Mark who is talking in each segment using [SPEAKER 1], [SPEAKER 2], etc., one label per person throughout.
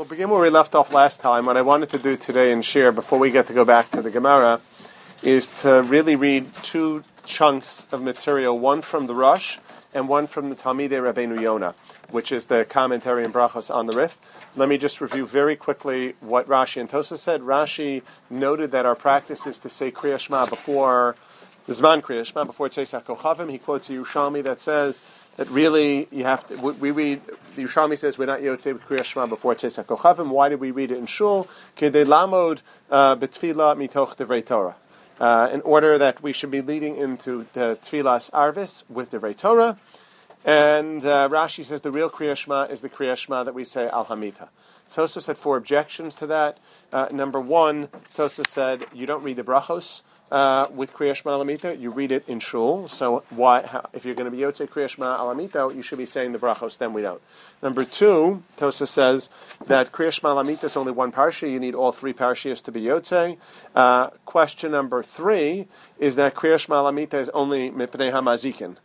[SPEAKER 1] We'll begin where we left off last time. What I wanted to do today and share before we get to go back to the Gemara is to really read two chunks of material, one from the Rosh and one from the Talmidei Rabbeinu Yonah, which is the commentary and brachos on the Rif. Let me just review very quickly what Rashi and Tosafos said. Rashi noted that our practice is to say Kriya Shema before the Zman Kriya Shema, before Tzeis HaKochavim. He quotes a Yerushalmi that says that really you have to, we read, the Yerushalmi says we're not Yotzei with Kriya Shema before Tzeis HaKochavim. Why did we read it in Shul? Kedei lamod b'tfila mitoch divrei Torah. In order that we should be leading into the Tfilas Arvis with divrei Torah. And Rashi says the real Kriya Shema is the Kriya Shema that we say Al Hamita. Tosafos had four objections to that. Number one, Tosafos said you don't read the brachos with Kriya Shema Al Hamita, you read it in Shul. So if you're going to be Yotzei Kriya Shema Al Hamita, you should be saying the brachos, then we don't. Number two, Tosafos says that Kriya Shema Al Hamita is only one parsha, you need all three parshas to be Yotzei. Question number three is that Kriya Shema Al Hamita is only Mipnei HaMazikin.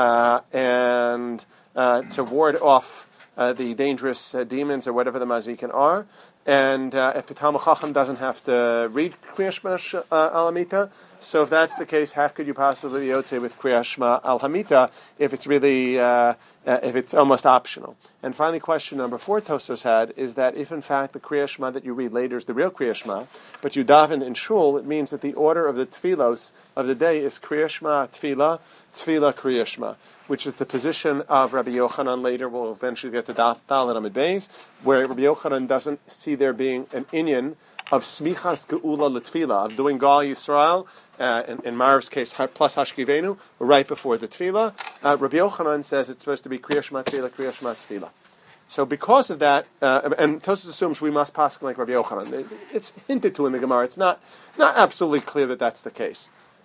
[SPEAKER 1] And to ward off the dangerous demons or whatever the mazikin are. And if the Talmud Chacham doesn't have to read Kriya Shema Al Hamita, so if that's the case, how could you possibly be Yotzei with Kriya Shema Al Hamita if it's really, if it's almost optional? And finally, question number four Tosafos had is that if in fact the Kriya Shema that you read later is the real Kriya Shema, but you daven in Shul, it means that the order of the tefillos of the day is Kriya Shema, Tefillah, Tefillah, Kriya Shema, which is the position of Rabbi Yochanan. Later we'll eventually get to Dalet Amud Beis, where Rabbi Yochanan doesn't see there being an inyan of smichas geula l'tefillah, of doing Gal Yisrael, in Marav's case, plus Hashkivenu, right before the tefillah. Rabbi Yochanan says it's supposed to be Kriya Shema Tefillah, Kriya Shema Tefillah. So because of that, and Tosafos assumes we must pass like Rabbi Yochanan. It's hinted to in the Gemara. It's not absolutely clear that that's the case.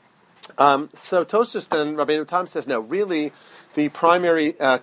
[SPEAKER 1] So Tosafos then, Rabbeinu Tam says, no, really, the primary, the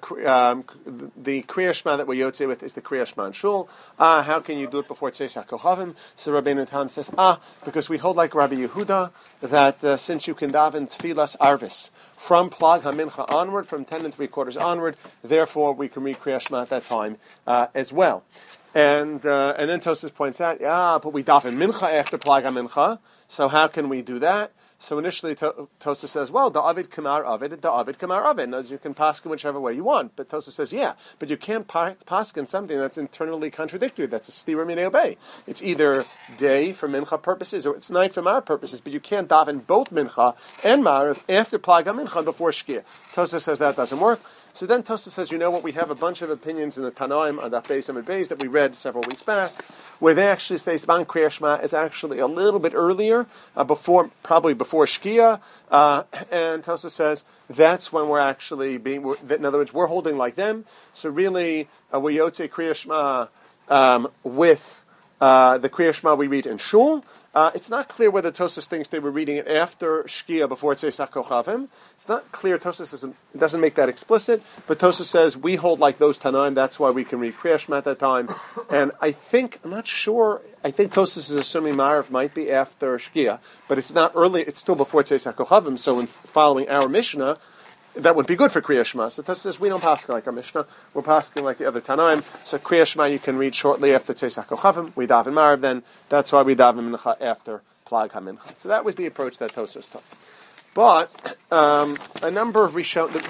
[SPEAKER 1] Kriya Shema that we're Yotzei with is the Kriya Shema in Shul. How can you do it before Tzeis HaKochavim? So Rabbeinu Tam says, because we hold like Rabbi Yehuda, that since you can daven Tfilas Arvis, from Plag HaMincha onward, from 10 3/4 onward, therefore we can read Kriya Shema at that time as well. And then Tosafos points out, but we daven Mincha after Plag HaMincha, so how can we do that? So initially, Tosafos says, well, the Avid Kamar Avid, the Avid Kamar Avid. You can paskin whichever way you want. But Tosafos says, but you can't paskin something that's internally contradictory. That's a stira minei obey. It's either day for mincha purposes or it's night for mar purposes. But you can't daven both mincha and mar after Plag HaMincha before shkia. Tosafos says that doesn't work. So then Tosafos says, you know what, we have a bunch of opinions in the Tanaim on Daf Beis Amud Beis that we read several weeks back, where they actually say Zman Kriya Shema is actually a little bit earlier, probably before Shkia, and Tosafos says that's when we're actually in other words, we're holding like them, so really, we're Yotzei Kriya Shema with the Kriya Shema we read in Shul. It's not clear whether Tosafos thinks they were reading it after Shkia before Tzeis HaKochavim. It's not clear. Tosafos doesn't make that explicit, but Tosafos says we hold like those Tanaim. That's why we can read Kriya Shema at that time. And I'm not sure. I think Tosafos is assuming Ma'ariv might be after Shkia, but it's not early. It's still before Tzeis HaKochavim. So in following our Mishnah, that would be good for Kriya Shema. So Tosafos says we don't paskin like our Mishnah. We're paskin like the other Tanaim. So Kriya Shema you can read shortly after Tzeis HaKochavim. We daven Ma'ariv then. That's why we daven Mincha after Plag HaMincha. So that was the approach that Tosafos took. But a number of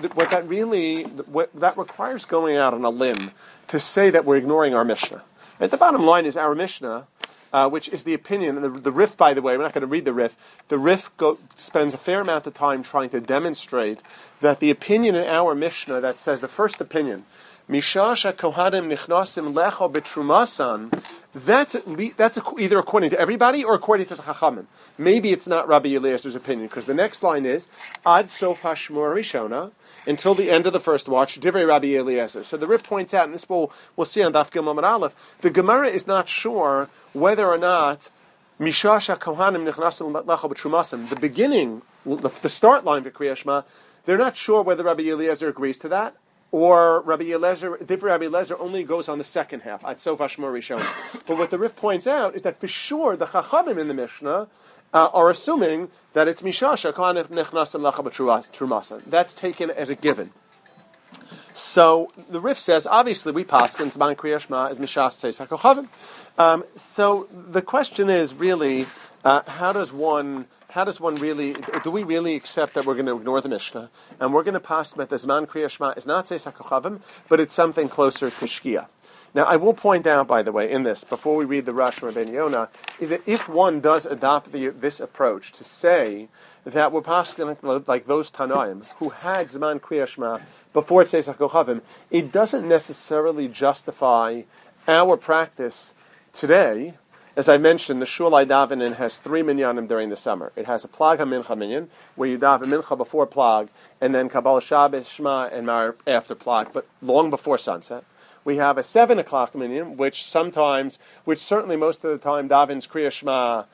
[SPEAKER 1] that requires going out on a limb to say that we're ignoring our Mishnah. At the bottom line is our Mishnah, which is the opinion. The Rif, by the way, we're not going to read the Rif. The Rif spends a fair amount of time trying to demonstrate that the opinion in our Mishnah that says the first opinion, Mishash kohanim nichnasim lecho betrumasan, that's either according to everybody or according to the Chachamim. Maybe it's not Rabbi Eliezer's opinion, because the next line is Ad Sof Hashmur Rishona, until the end of the first watch, Divrei Rabbi Eliezer. So the Rif points out, and this we'll see on Daf Gimel Amud Aleph, the Gemara is not sure whether or not Mishasha Kohanim Nichnasim Lecho B'Trumasim, the beginning, the start line for Kriya Shema, they're not sure whether Rabbi Eliezer agrees to that, or Divrei Rabbi Eliezer only goes on the second half, Ad Sof Hashmur Rishona. But what the Rif points out is that for sure the Chachamim in the Mishnah are assuming that it's Mishasha Kohanim Nichnasim Lecho B'Trumasim. That's taken as a given. So the Rif says, obviously, we paskin Zman Kriya Shema is Mishas Tzeis HaKochavim. So the question is really, how does one really, do we really accept that we're going to ignore the Mishnah, and we're going to pass that the Zman Kriya Shema is not Tzeis HaKochavim, but it's something closer to Shkia? Now, I will point out, by the way, in this, before we read the Rush from Rabbeinu Yonah, is that if one does adopt this approach to say that we're passing like those Tanoim who had Zman Kriya Shema before Tzeis HaKochavim, it doesn't necessarily justify our practice today. As I mentioned, the Shul I daven in has 3 minyanim during the summer. It has a Plag HaMincha minyan, where you daven Mincha before Plag, and then Kabbalah Shabbos, Shema, and Mar after Plag, but long before sunset. We have a 7 o'clock minyan, which certainly most of the time davens Kriya Shema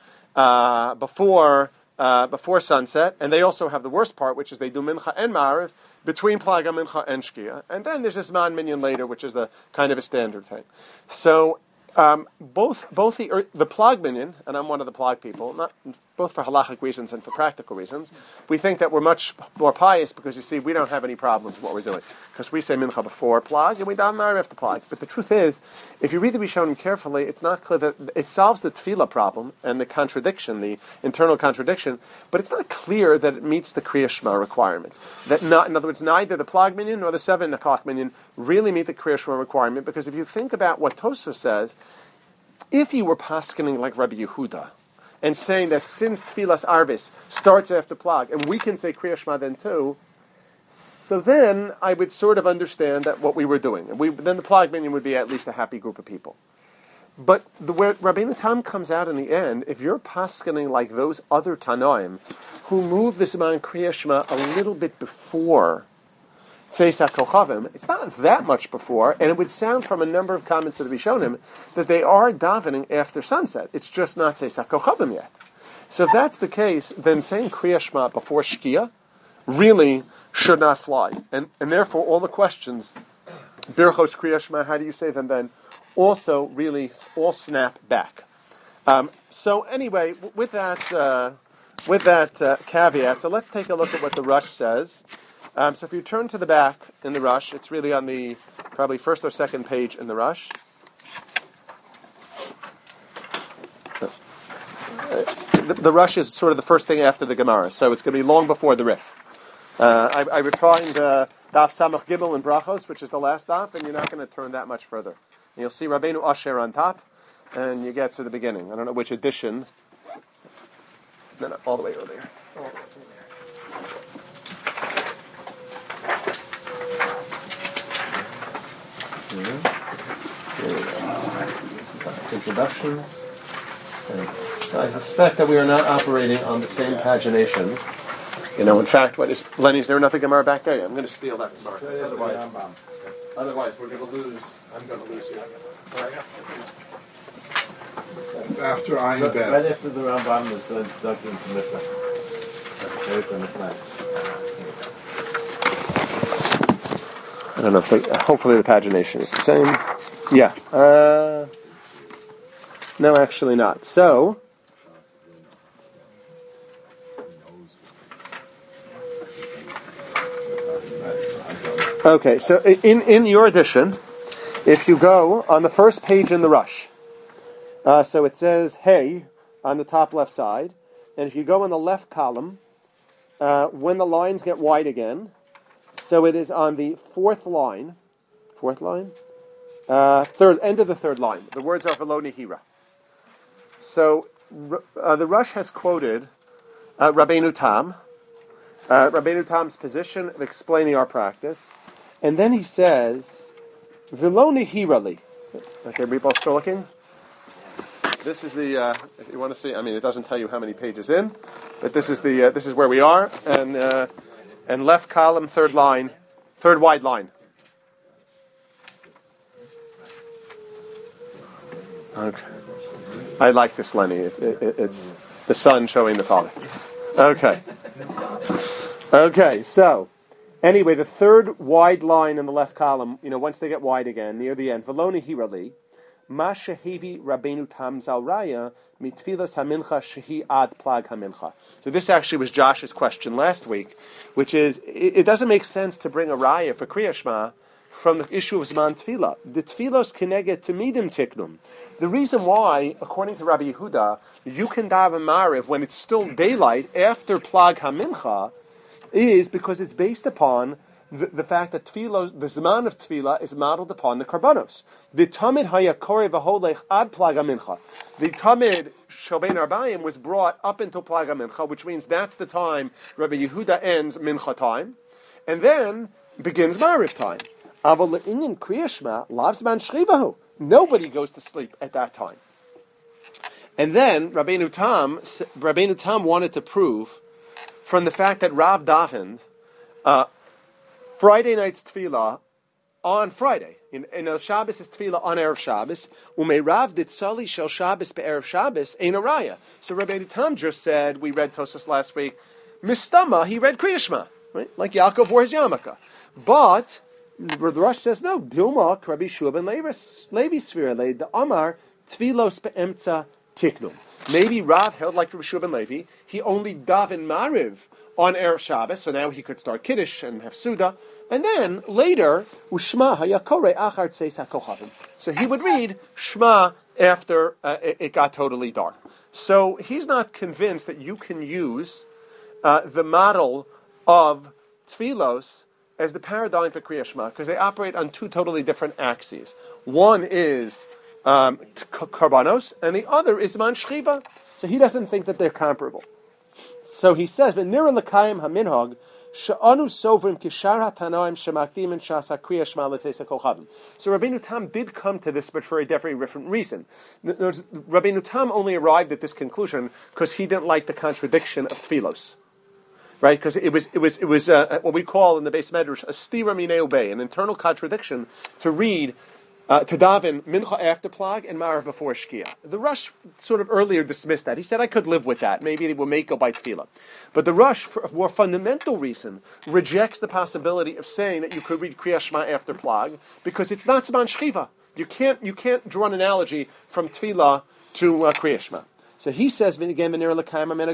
[SPEAKER 1] before sunset, and they also have the worst part, which is they do Mincha and Ma'ariv between Plag HaMincha and Shkia, and then there's this Man minyan later, which is the kind of a standard thing. So both the Plag minyan, and I'm one of the Plag people, both for halachic reasons and for practical reasons, we think that we're much more pious because, you see, we don't have any problems with what we're doing. Because we say Mincha before Plag and we daven Ma'ariv after Plag. But the truth is, if you read the Rishonim carefully, it's not clear that it solves the Tefillah problem and the contradiction, the internal contradiction, but it's not clear that it meets the Kriya Shema requirement. In other words, neither the Plag minyan nor the 7 o'clock minyan really meet the Kriya Shema requirement, because if you think about what Tosfos says, if you were paskening like Rabbi Yehuda, and saying that since Tfilas Arvis starts after Plag, and we can say Kriya Shema then too, so then I would sort of understand that what we were doing. Then the Plag minyan would be at least a happy group of people. But where Rabbeinu Tam comes out in the end, if you're paskening like those other Tanoim, who move the Zman Kriya Shema a little bit before Tzeis HaKochavim, it's not that much before, and it would sound from a number of comments of the Rishonim that they are davening after sunset. It's just not Tzeis HaKochavim yet. So if that's the case, then saying Kriya Shema before Shkia really should not fly. And therefore, all the questions, Birchos Kriya Shema, how do you say them then, also really all snap back. So anyway, with that caveat, so let's take a look at what the Rush says. So if you turn to the back in the Rush, it's really on the probably first or second page in the Rush. The Rush is sort of the first thing after the Gemara, so it's going to be long before the Rif. I would find Daf Samach Gimel in Brachos, which is the last daf, and you're not going to turn that much further. And you'll see Rabbeinu Asher on top, and you get to the beginning. I don't know which edition. No, all the way over there. Introductions. So I suspect that we are not operating on the same pagination. In fact, Lenny, is there another Gemara back there? I'm going to steal that Gemara. Otherwise, we're going to lose. I'm going to lose you.
[SPEAKER 2] It's after Ayin Bet.
[SPEAKER 3] Right after the Rambam is introduction to Mishnah.
[SPEAKER 1] I don't know if hopefully the pagination is the same. Yeah. No, actually not. So, okay, so in your edition, if you go on the first page in the Rush, so it says Hey on the top left side, and if you go in the left column, when the lines get wide again, so it is on the fourth line, end of the third line. The words are Velo Nihira. So the Rush has quoted Rabbeinu Tam, Rabbeinu Tam's position of explaining our practice, and then he says, Velo Nihira li. Okay, we both still looking? This is the, if you want to see, it doesn't tell you how many pages in, but this is where we are, and left column, third wide line. Okay. I like this, Lenny. It's the son showing the father. Okay. Okay, so, anyway, the third wide line in the left column, once they get wide again, near the end, Veloni Hirali, Ma Shehevi Rabbeinu Tam Zal Raya, Mitfilas Hamincha Shehi Ad Plag Hamincha. So this actually was Josh's question last week, which is, it doesn't make sense to bring a raya for Kriya Shema from the issue of Zman Tefillah. The Tefillos Keneged Tamidim Tiknum. The reason why, according to Rabbi Yehuda, you can daven Mariv when it's still daylight after Plag HaMincha is because it's based upon the fact that the Zman of Tefillah is modeled upon the Karbanos. The Tamid Hayakore V'holech ad Plag HaMincha. The Tamid Shobein Arbayim was brought up until Plag HaMincha, which means that's the time Rabbi Yehuda ends Mincha time, and then begins Mariv time. Nobody goes to sleep at that time. And then Rabbeinu Tam wanted to prove from the fact that Rav davened Friday night's tefillah on Friday. In Shabbos is tefillah on Erev Shabbos. Umei Rav did Sali Shel Shabbos be'Erev Shabbos ein araya. So Rabbeinu Tam just said, we read Tosas last week, Mistama, he read Kriya Shema, right? Like Yaakov or his yarmulke. But the Rosh says, no, Dilma, Rabbi Shua ben Levi Sfira, the Amar, Tfilos be'emtza tiknum. Maybe Rav held like Rabbi Shua ben Levi, he only daven Mariv on Erev Shabbos, so now he could start Kiddush and have Suda, and then later, Ushma hayakore achar tzeis hakochavim. So he would read Shema after it got totally dark. So he's not convinced that you can use the model of Tfilos as the paradigm for Kriya Shema, because they operate on two totally different axes. One is Karbanos, and the other is Man Shchiva. So he doesn't think that they're comparable. So he says, "V'nira l'kayim haminhag she'anu sovrim kishar hatanaim shemakdim and shasa Kriya Shema l'tzeis hakochavim." So Rabbeinu Tam did come to this, but for a very different reason. Rabbeinu Tam only arrived at this conclusion because he didn't like the contradiction of Tfilos. Right, because it was what we call in the Beis Medrash a stira minei ubei, an internal contradiction to read to daven mincha after plag and marav before shkia. The Rosh sort of earlier dismissed that. He said I could live with that. Maybe they will make go by tefillah, but the Rosh, for a more fundamental reason, rejects the possibility of saying that you could read Kriya Shema after plag because it's not Zman Shchiva. You can't draw an analogy from tefillah to Kriya Shema. So he says, again, that Kriya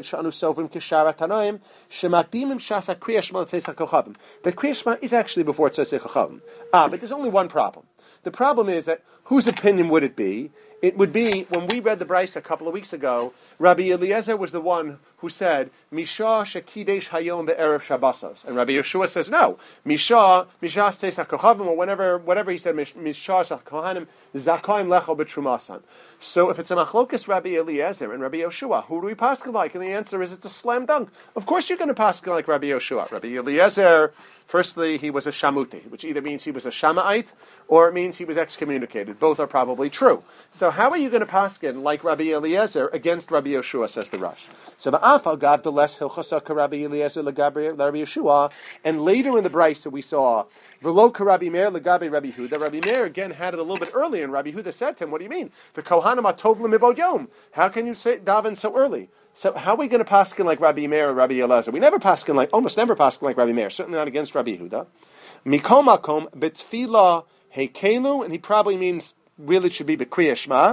[SPEAKER 1] Shema is actually before Tzosei Chachavim. But there's only one problem. The problem is that whose opinion would it be? It would be, when we read the Brisa a couple of weeks ago, Rabbi Eliezer was the one who said, Misha shekidesh hayom be'erev Shabbosos. And Rabbi Yeshua says, no, Misha steis hakochavim, or whatever he said, Misha kohanim zakayim lecho b'trumasan. So if it's a machlokas Rabbi Eliezer and Rabbi Yeshua, who do we paskin like? And the answer is, it's a slam dunk. Of course you're going to paskin like Rabbi Yeshua. Rabbi Eliezer, firstly, he was a shamuti, which either means he was a shama'ite, or it means he was excommunicated. Both are probably true. So how are you going to paskin like Rabbi Eliezer against Rabbi Yeshua, says the Rosh. So ba'afal gav the less hilchosaka Rabbi Eliezer legabi Rabbi Yeshua, and later in the Brisa we saw v'lo Rabbi Meir legabi Rabbi Huda. Rabbi Meir again had it a little bit earlier, and Rabbi Huda said to him, "What do you mean? The kohanim atov lemibod yom. How can you say daven so early?" So how are we going to paskin like Rabbi Meir or Rabbi Eliezer? We almost never paskin like Rabbi Meir. Certainly not against Rabbi Huda. Mikol makom betfila hekelu, and he probably means really it should be b'Kriya Shema.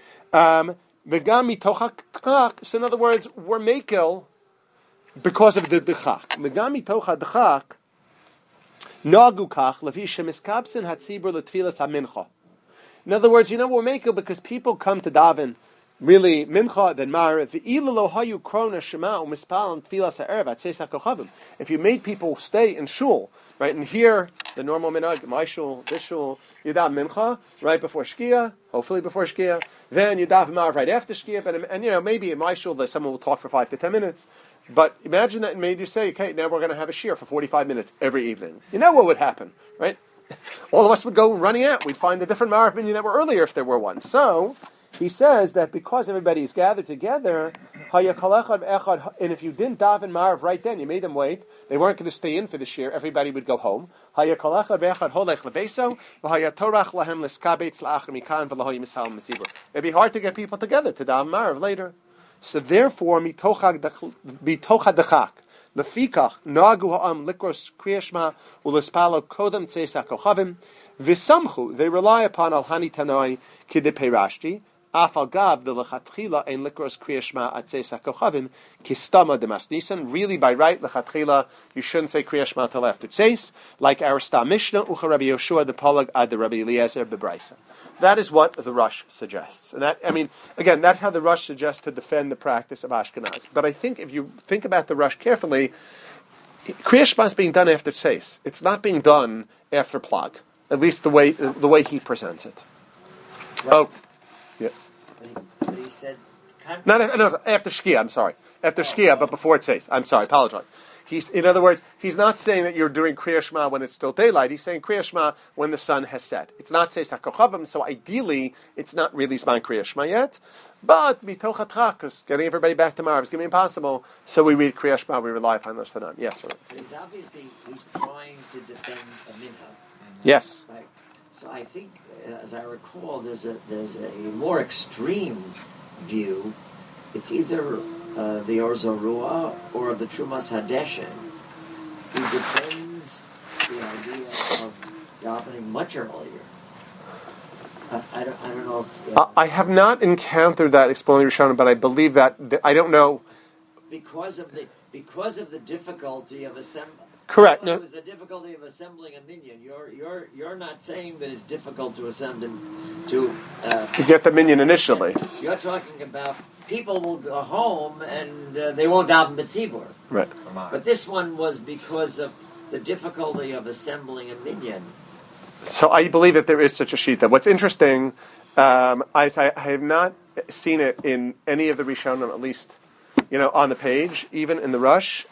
[SPEAKER 1] So in other words, we're makel because of the dechak. Megami tocha dechak nagu kach levi shemiskabsin hatzibur letfilas hamincha. In other words, we're makel because people come to daven really mincha then mariv. Ve'ila hayu krona shema u'mispal and tfilas ha'erev atzeis hakochavim. If you made people stay in shul, right, and here the normal minhag, my shul, this shul, you daven mincha right before shkia, hopefully before shkia. Then you daven mariv right after shkia. And maybe in my shul someone will talk for 5 to 10 minutes. But imagine that made you say, okay, now we're going to have a shir for 45 minutes every evening. You know what would happen, right? All of us would go running out. We'd find a different mariv minyan that were earlier if there were one. So he says that because everybody is gathered together, and if you didn't daven mariv right then, you made them wait. They weren't going to stay in for the shir. Everybody would go home. It'd be hard to get people together to daven mariv later. So therefore, mitocha dechak. Lefikach nagu ha'am likros Kriya Shema u'lespalo kodem tzeis hakochavim v'samchu. They rely upon al hani tanoi kidipei Rashti Afal gav the lechatchila ein likros Kriya Shema atzeis hakochavim kistama demas nisan. Really, by right, lechatchila, you shouldn't say Kriya Shema till after tzeis, like our Stam Mishnah, ucha Rabbi Yoshua, the Polag ad the Rabbi Eliezer bebraisa. That is what the Rush suggests. And that, I mean, again, that's how the Rush suggests to defend the practice of Ashkenaz. But I think if you think about the Rush carefully, Kriya Shema is being done after tzeis. It's not being done after plag. At least the way he presents it. Right. Oh. Yeah.
[SPEAKER 4] But he said...
[SPEAKER 1] No, after Shkia, I'm sorry. After Shkia, but before it says. I'm sorry, apologize. In other words, he's not saying that you're doing Kriya Shema when it's still daylight. He's saying Kriya Shema when the sun has set. It's not Seis HaKochavim, so ideally, it's not really Zman Kriya Shema yet. But, Mitoch HaTchak, getting everybody back tomorrow is going to be impossible. So we read Kriya Shema, we rely upon those Tanam. Yes, sir.
[SPEAKER 4] So he's obviously trying to defend a minhag.
[SPEAKER 1] Yes.
[SPEAKER 4] Right. So I think, as I recall, there's a more extreme view. It's either the Or Zarua or the Trumas Hadeshin, who defends the idea of davening much earlier. I don't know if...
[SPEAKER 1] I have not encountered that explaining Rishonim, but I believe that... I don't know...
[SPEAKER 4] Because of the difficulty of assembling...
[SPEAKER 1] Correct.
[SPEAKER 4] No. It was the difficulty of assembling a minyan. You're not saying that it's difficult to assemble to
[SPEAKER 1] get the minyan initially.
[SPEAKER 4] You're talking about people will go home and they won't daven b'tzibur.
[SPEAKER 1] Right.
[SPEAKER 4] But this one was because of the difficulty of assembling a minyan.
[SPEAKER 1] So I believe that there is such a shita. What's interesting, I have not seen it in any of the Rishonim, at least, on the page, even in the Rush.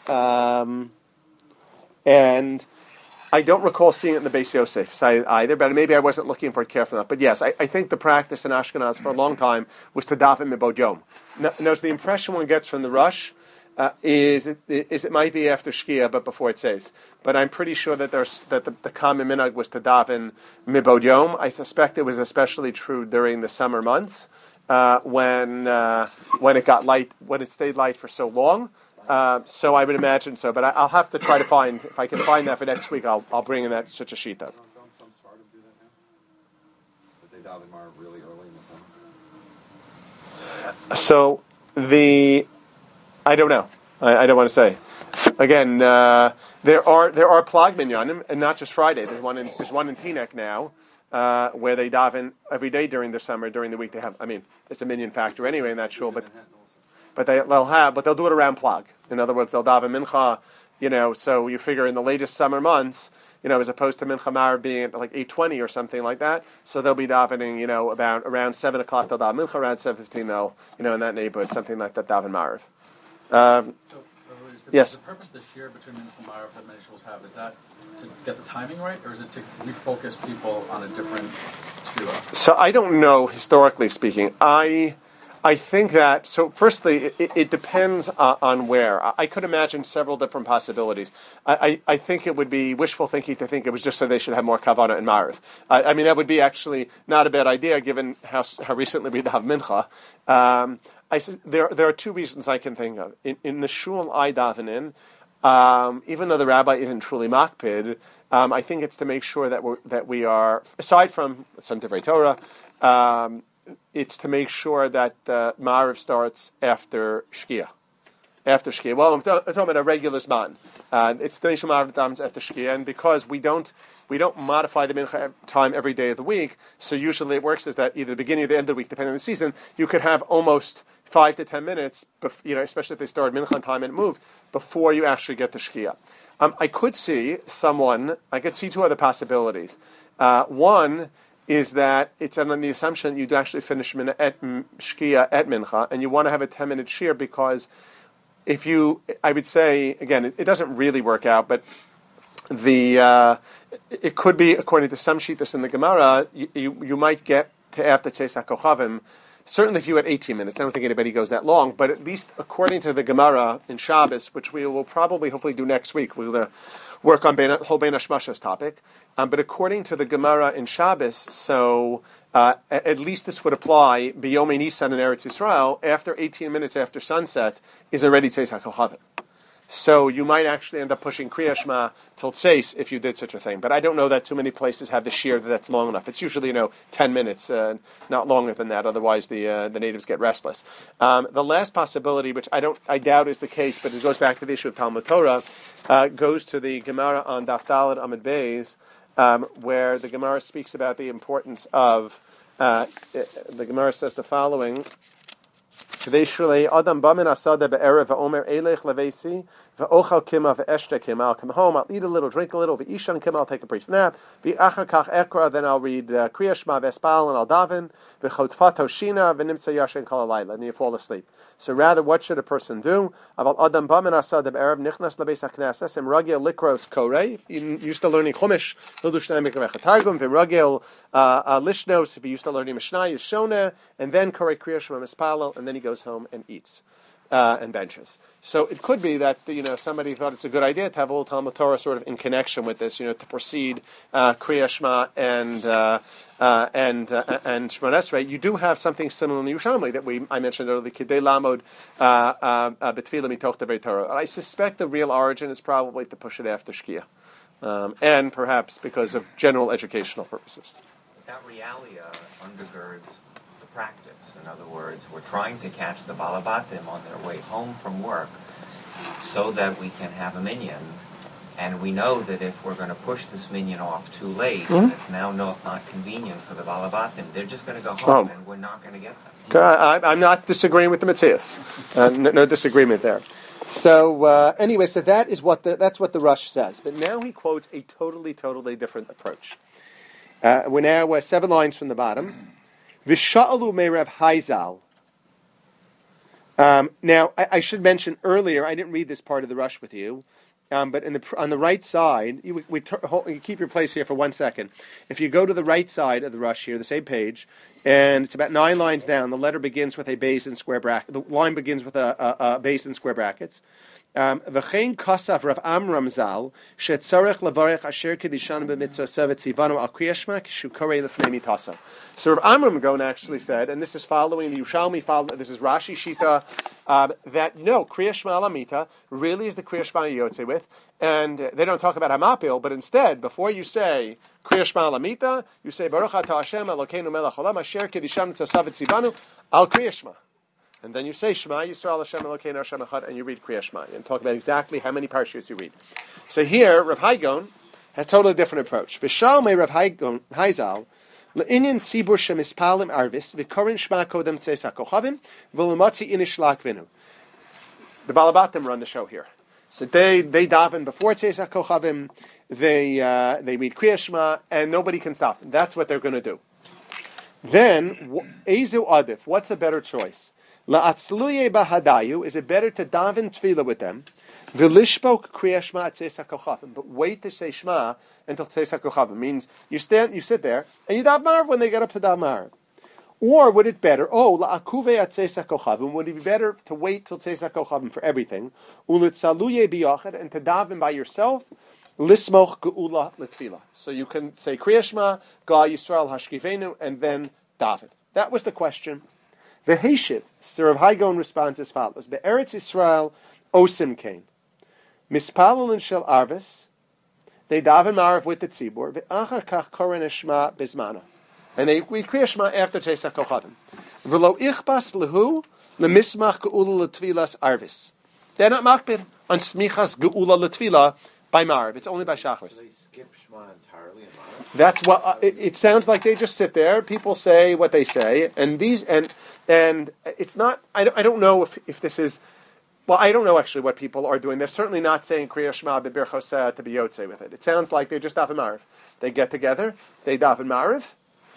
[SPEAKER 1] And I don't recall seeing it in the Beis Yosef side either, but maybe I wasn't looking for it carefully enough. But yes, I think the practice in Ashkenaz for a long time was to daven mibod yom. Now, the impression one gets from the Rush is it might be after Shkia, but before it says. But I'm pretty sure that the common minhag was to daven mibod yom. I suspect it was especially true during the summer months when it got light, when it stayed light for so long. So I would imagine so, but I'll have to try to find, if I can find that for next week, I'll bring in that such a sheet up.
[SPEAKER 5] Don't some Sfardim do that now? That they daven Mar really early in the summer?
[SPEAKER 1] So I don't know. I don't want to say. Again, there are plag minyanim, and not just Friday. There's one in Teaneck now, where they daven every day during the summer. During the week they have. I mean, it's a minyan factor anyway in that shul, but they'll do it around plag. In other words, they'll daven mincha. So you figure in the latest summer months, as opposed to mincha mar being at like 8:20 or something like that. So they'll be davening, about around 7:00 they'll daven mincha, around 7:15 they'll, in that neighborhood, something like that, daven mariv. Yes.
[SPEAKER 6] The purpose of the share between mincha and mariv that many shuls have, is that to get the timing right, or is it to refocus people on a different tefillah?
[SPEAKER 1] So I don't know, historically speaking. I think that, so firstly, it depends on where. I could imagine several different possibilities. I think it would be wishful thinking to think it was just so they should have more kavanah and mariv. I mean, that would be actually not a bad idea given how recently we have mincha. There are two reasons I can think of. In the shul I daven in, even though the rabbi isn't truly makpid, I think it's to make sure that we are, aside from some divrei Torah, it's to make sure that the Ma'ariv starts after Shkia. After Shkia. Well, I'm talking about a regular Zman. It's the Nishul Ma'ariv times after Shkia, and because we don't modify the Mincha time every day of the week, so usually it works is that either the beginning or the end of the week, depending on the season, you could have almost 5 to 10 minutes, especially if they start Mincha time and it moved, before you actually get to Shkia. I could see two other possibilities. One is that it's on the assumption you'd actually finish Shkia at Mincha, and you want to have a 10-minute shir because I would say, again, it doesn't really work out, but it could be, according to some shittas in the Gemara, you might get to after Tzeis HaKochavim. Certainly if you had 18 minutes, I don't think anybody goes that long, but at least according to the Gemara in Shabbos, which we will probably hopefully do next week, we'll work on whole Bein HaShmashas topic, but according to the Gemara in Shabbos, so at least this would apply, B'yomei Nisan in Eretz Yisrael, after 18 minutes after sunset, is already Tzeis HaKochavim. So you might actually end up pushing Kriya Shema till Tzeis if you did such a thing. But I don't know that too many places have the shear that's long enough. It's usually 10 minutes, not longer than that. Otherwise, the natives get restless. The last possibility, which I doubt is the case, but it goes back to the issue of Talmud Torah, goes to the Gemara on Daf Daled Amud Beis, where the Gemara speaks about the importance of. The Gemara says the following. Adam bamin asada be'erev va'omer elech levesi va'ochal kima va'eshte kima. I'll come home, I'll eat a little, drink a little, v'ishan kima, I'll take a brief nap, v'achar kach ekra, then I'll read Kriya Shema v'espal, and I'll daven, v'chotfat hoshina, v'nimtza yashen kol halayla, and you fall asleep. So rather, what should a person do? Aval adam bamin asada be'erev nichnas lebeis hakneses, im ragil likros korei, you used to learning chumash, hildu shnei mikveh targum, v'ragil lishnos, if he used to learning mishnah, yishoneh, and then korei Kriya Shema v'espal, and then he goes home and eats. And benches. So it could be that somebody thought it's a good idea to have Old Talmud Torah sort of in connection with this, to precede Kriya Shema and Shemon Esrei. You do have something similar in the Yerushalmi that I mentioned earlier, Kidei Lamod B'Tefillah Mitoch Devrei Torah. I suspect the real origin is probably to push it after Shkia, and perhaps because of general educational purposes.
[SPEAKER 7] That realia undergirds the practice. In other words, we're trying to catch the Balabatim on their way home from work so that we can have a minyan. And we know that if we're going to push this minyan off too late, and it's now not convenient for the Balabatim, they're just going to go home and we're not going to get them.
[SPEAKER 1] I'm not disagreeing with the Matthias. No disagreement there. So anyway, so that's what the Rush says. But now he quotes a totally different approach. We're now 7 lines from the bottom. V'sha'alu me'Rav Haizal. Now, I should mention earlier, I didn't read this part of the Rush with you, but on the right side, you keep your place here for 1 second. If you go to the right side of the Rush here, the same page, and it's about 9 lines down, the letter begins with a base in square bracket. The line begins with a base in square brackets. V'chein kasav Rav Amram Zal shetzarech levarech asher kedishan b'mitzvah sevet tzivanu al Kriya Shema kishu korei lefnei mitasav. So Rav Amram Gon actually said, and this is following the Yerushalmi, this is Rashi Shita, that no, Kriya Shema Lamita really is the Kriya Shema Yotze with, and they don't talk about Hamapil, but instead, before you say Kriya Shema Lamita, you say Baruch Atah Hashem Elokeinu Melech Haolam asher kedishan b'mitzvah sevet tzivanu al Kriya Shema. And then you say Shema Yisrael Hashem Elokeinu Hashem Echad, and you read Kriya Shema, and talk about exactly how many parashas you read. So here, Rav Haigon has a totally different approach. V'shal me Rav Haizal le'inyan tzibur shemispalim arvis v'korin Shema kodem tzeis hakochavim v'lematzi inish lakvinu. The Balabatim run the show here. So they daven before tzeis hakochavim. They read Kriya Shema, and nobody can stop them. That's what they're going to do. Then Ezu Adif. What's a better choice? La'atzluye bahadayu, is it better to daven tefillah with them? V'lishbok kriya shema tzeis hakochavim, but wait to say shema until tzeis hakochavim. Means you sit there and you daven marav when they get up to daven marav. Or would it better? La'akuve tzeis hakochavim. Would it be better to wait till tzeis hakochavim for everything? Ulitzluye biyachad, and to daven by yourself. Lismoch geula l'tefillah. So you can say kriya shema, Ga Yisrael hashkivenu, and then daven. That was the question. The Heshiv, Sir Rav Haigon responds as follows: Be'eretz Yisrael osim came, mispalel and shel arvis, they daven marav with the tzibur, ve'achar kach koren shema bizmana, and they read Kriya Shema after Tzeis HaKochavim. V'lo ichbas lehu lemismach geula letvilas arvis. They're not makbid on smichas geula letvilah by marav. It's only by shachris.
[SPEAKER 8] They skip Shema entirely in marav.
[SPEAKER 1] That's what it sounds like. They just sit there. People say what they say, and it's not. I don't know if this is. Well, I don't know actually what people are doing. They're certainly not saying Kriya Shema b'bir choseh to be yotze with it. It sounds like they just daven marav. They get together, they daven marav,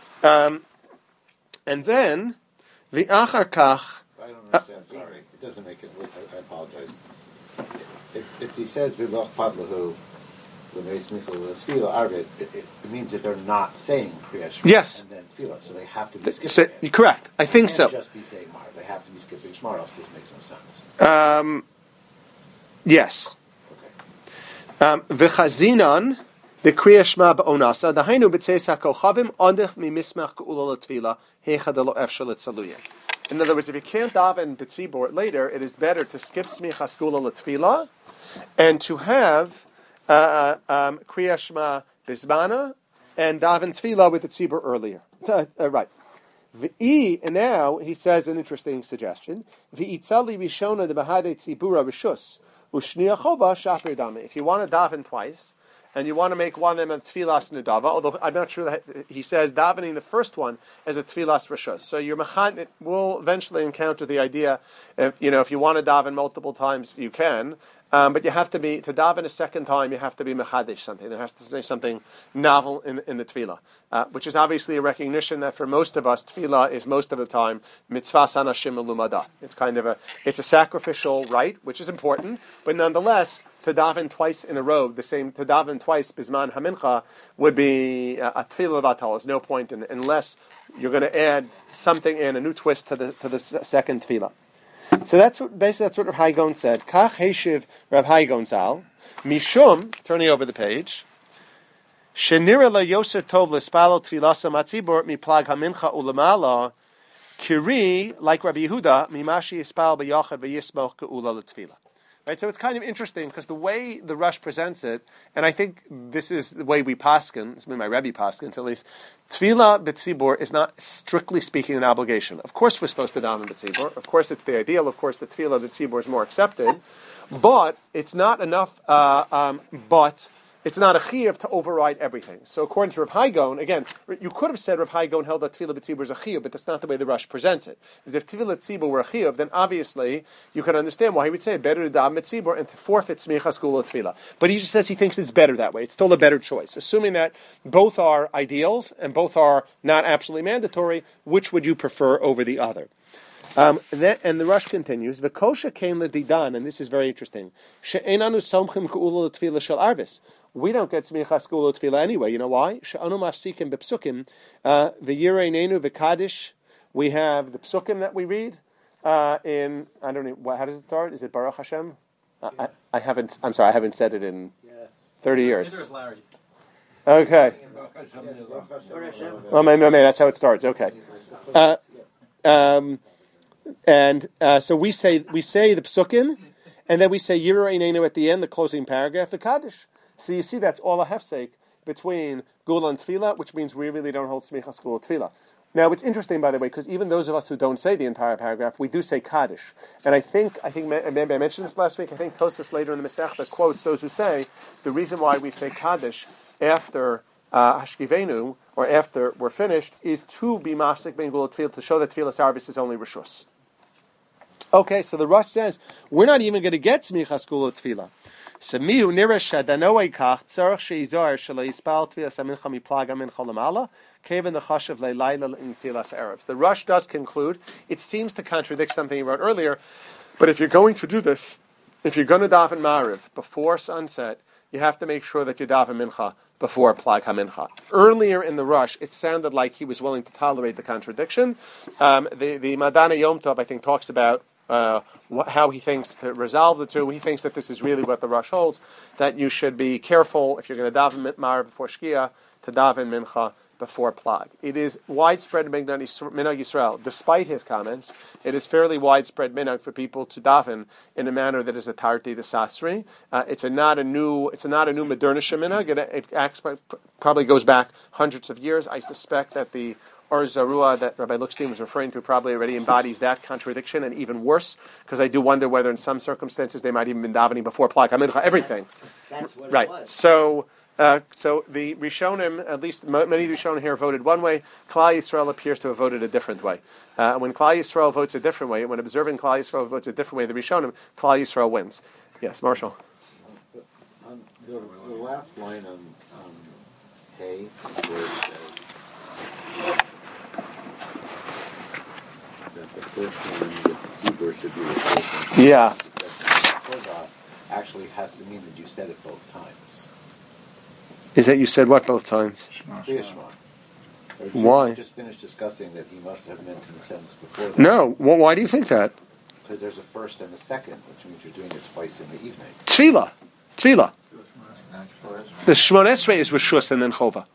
[SPEAKER 1] and then the achar kach.
[SPEAKER 8] I don't understand. Sorry, it doesn't make it. I apologize. If he says v'loch padlahu, it means that they're not saying Kriya Shema and then Tefillah, so they have to be skipping it.
[SPEAKER 1] Correct, I think so.
[SPEAKER 8] They can't just be saying Mar. They have to be skipping Shema, else this makes no sense.
[SPEAKER 1] Yes.
[SPEAKER 8] Okay.
[SPEAKER 1] V'chazinan the Kriya Shema ba'onasa dahainu b'tzeis hakochavim adich mimismach geula l'tefillah heichad lo efshel etzaluya. In other words, if you can't daven b'tzibur later, it is better to skip smichas geula l'tefillah and to have Kriya Shema Bismana and daven Tefillah with the tzibur earlier. Right. And now he says an interesting suggestion. V'itzali rishona de bahade tzibura rishus u'shniya chova shapir dami. If you want to daven twice, and you want to make one of them a tefillas nedava, although I'm not sure that he says davening the first one as a tefillas rishus. So your mechan will eventually encounter the idea, if you want to daven multiple times, you can. But you have to daven a second time, you have to be mechadish something. There has to be something novel in the tefillah, which is obviously a recognition that for most of us, tefillah is most of the time mitzvah sanashim elumada. It's a sacrificial rite, which is important, but nonetheless, to daven twice in a row, to daven twice bisman hamincha would be a tefillah vatal. There's no point unless you're going to add something in, a new twist to the second tefillah. So that's what Rav Hai Gaon said. Kach Heshiv Rav Hai Gaon Zal Mishum, turning over the page, Shenira la yoser tov l'spalo tefilasa matzibor miplag hamincha ulamala kiri, like Rabbi Yehuda, mimashi yispal b'yachad v'yismoch ge'ula l'tefillah. Right, so it's kind of interesting because the way the Rush presents it, and I think this is the way we paskin, it's my Rebbe paskins at least, Tefillah b'tzibur is not strictly speaking an obligation. Of course we're supposed to daven b'tzibur. Of course it's the ideal. Of course the Tefillah b'tzibur is more accepted. But it's not enough, but it's not a chiyuv to override everything. So according to Rav Hai Gaon, again, you could have said Rav Hai Gaon held that Tefillah b'tzibur is a chiyuv, but that's not the way the Rush presents it. Because if Tefillah b'tzibur were a chiyuv, then obviously you could understand why he would say better to daven b'tzibur and to forfeit smichas gula tefillah. But he just says he thinks it's better that way. It's still a better choice. Assuming that both are ideals and both are not absolutely mandatory, which would you prefer over the other? And the Rush continues, the kosha came l'didan, and this is very interesting. She'enanu somchim k'ula l'tefillah shel arvis. We don't get smichas gula tefillah anyway. You know why? She'anu mafsikim b'psukim v'yireinenu v'kadish. We have the psukim that we read in, I don't know, how does it start? Is it Baruch Hashem? I haven't said it in 30 years.
[SPEAKER 6] Neither is Larry.
[SPEAKER 1] Okay. Well, maybe that's how it starts. Okay. So we say the psukim, and then we say yireinenu at the end, the closing paragraph, the kaddish. So you see, that's all a hefsek between Gula and Tefillah, which means we really don't hold Smichas Gula Tefillah. Now, it's interesting, by the way, because even those of us who don't say the entire paragraph, we do say Kaddish. And I think maybe I mentioned this last week, I think Tosas later in the Masechta quotes those who say the reason why we say Kaddish after Hashkivenu, or after we're finished, is to be Mafsek Ben Gula Tefillah, to show that Tefillah Sarvis is only Rishus. Okay, so the Rush says, we're not even going to get Smichas Gula Tefillah. The Rush does conclude, it seems to contradict something he wrote earlier, but if you're going to do this, if you're going to daven Ma'ariv before sunset, you have to make sure that you daven Mincha before Plag HaMincha. Earlier in the Rush, it sounded like he was willing to tolerate the contradiction. The Madana Yom Tov, I think, talks about how he thinks to resolve the two. He thinks that this is really what the Rush holds, that you should be careful if you're going to daven Ma'ariv before Shkia, to daven Mincha before Plag. It is widespread minhag Yisrael. Despite his comments, it is fairly widespread minhag for people to daven in a manner that is a tarti the sasri. It's not a new modernisha minhag. It probably goes back hundreds of years. I suspect that the Or Zarua that Rabbi Luxstein was referring to probably already embodies that contradiction, and even worse, because I do wonder whether in some circumstances they might even been davening before Plag HaMincha, everything.
[SPEAKER 4] That's what
[SPEAKER 1] right.
[SPEAKER 4] It was.
[SPEAKER 1] So the Rishonim, at least many of the Rishonim here voted one way. Klal Yisrael appears to have voted a different way. When Klal Yisrael votes a different way, when observing Klal Yisrael votes a different way, the Rishonim, Klal Yisrael wins. Yes, Marshall.
[SPEAKER 8] On the last line on Hay, where it says that the first one, the Hebrew should be replaced.
[SPEAKER 1] Yeah.
[SPEAKER 8] Actually has to mean that you said it both times.
[SPEAKER 1] Is that you said what both times? Why?
[SPEAKER 8] We just finished discussing that he must have meant in the sentence before that.
[SPEAKER 1] No. Well, why do you think that?
[SPEAKER 8] Because there's a first and a second, which means you're doing it twice in the evening.
[SPEAKER 1] Tefillah. The Shmon Esrei is Rishus and then Chova.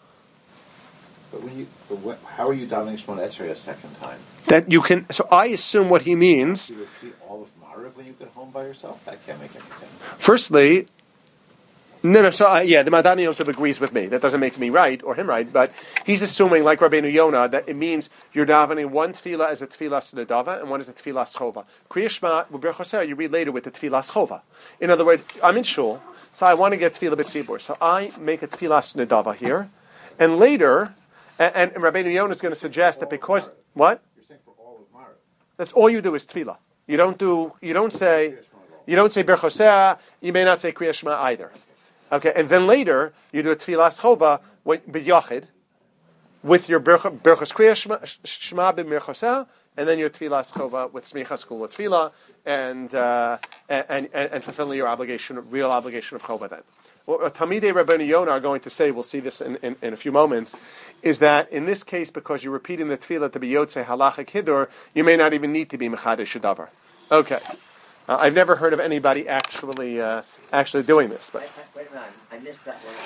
[SPEAKER 8] But how are you davening Shmon Esrei a second time?
[SPEAKER 1] That you can. So I assume what he means.
[SPEAKER 8] You repeat all of Ma'ariv when you get home by yourself? That can't make any sense.
[SPEAKER 1] Firstly, no. So the Madani Yom Tov agrees with me. That doesn't make me right or him right, but he's assuming, like Rabbeinu Yonah, that it means you're davening one tefillah as a tefillah snedava and one as a tefillah schova. Kriya Shema B'Berchoseh you read later with the tefillah schova. In other words, I'm in shul, so I want to get tefillah b'tzibur, so I make a tefillah snedava here, and later, and Rabbeinu Yonah is going to suggest that because what?
[SPEAKER 2] You're saying for all of Mara.
[SPEAKER 1] That's all you do is tefillah. You don't say Berchoseh. You may not say Kriya Shema either. Okay, and then later you do a tefillah schova b'yachid with your berchos Kriya Shema b'Berchoseh, and then your tefillah schova with smichas kula tefillah and fulfilling your real obligation of chova. Then, what Talmidei Rabbeinu Yonah are going to say, we'll see this in a few moments, is that in this case, because you're repeating the tefillah to be yotzei halachic hidur, you may not even need to be mechadesh davar. Okay. I've never heard of anybody actually doing this. But
[SPEAKER 4] wait a minute, I missed that one.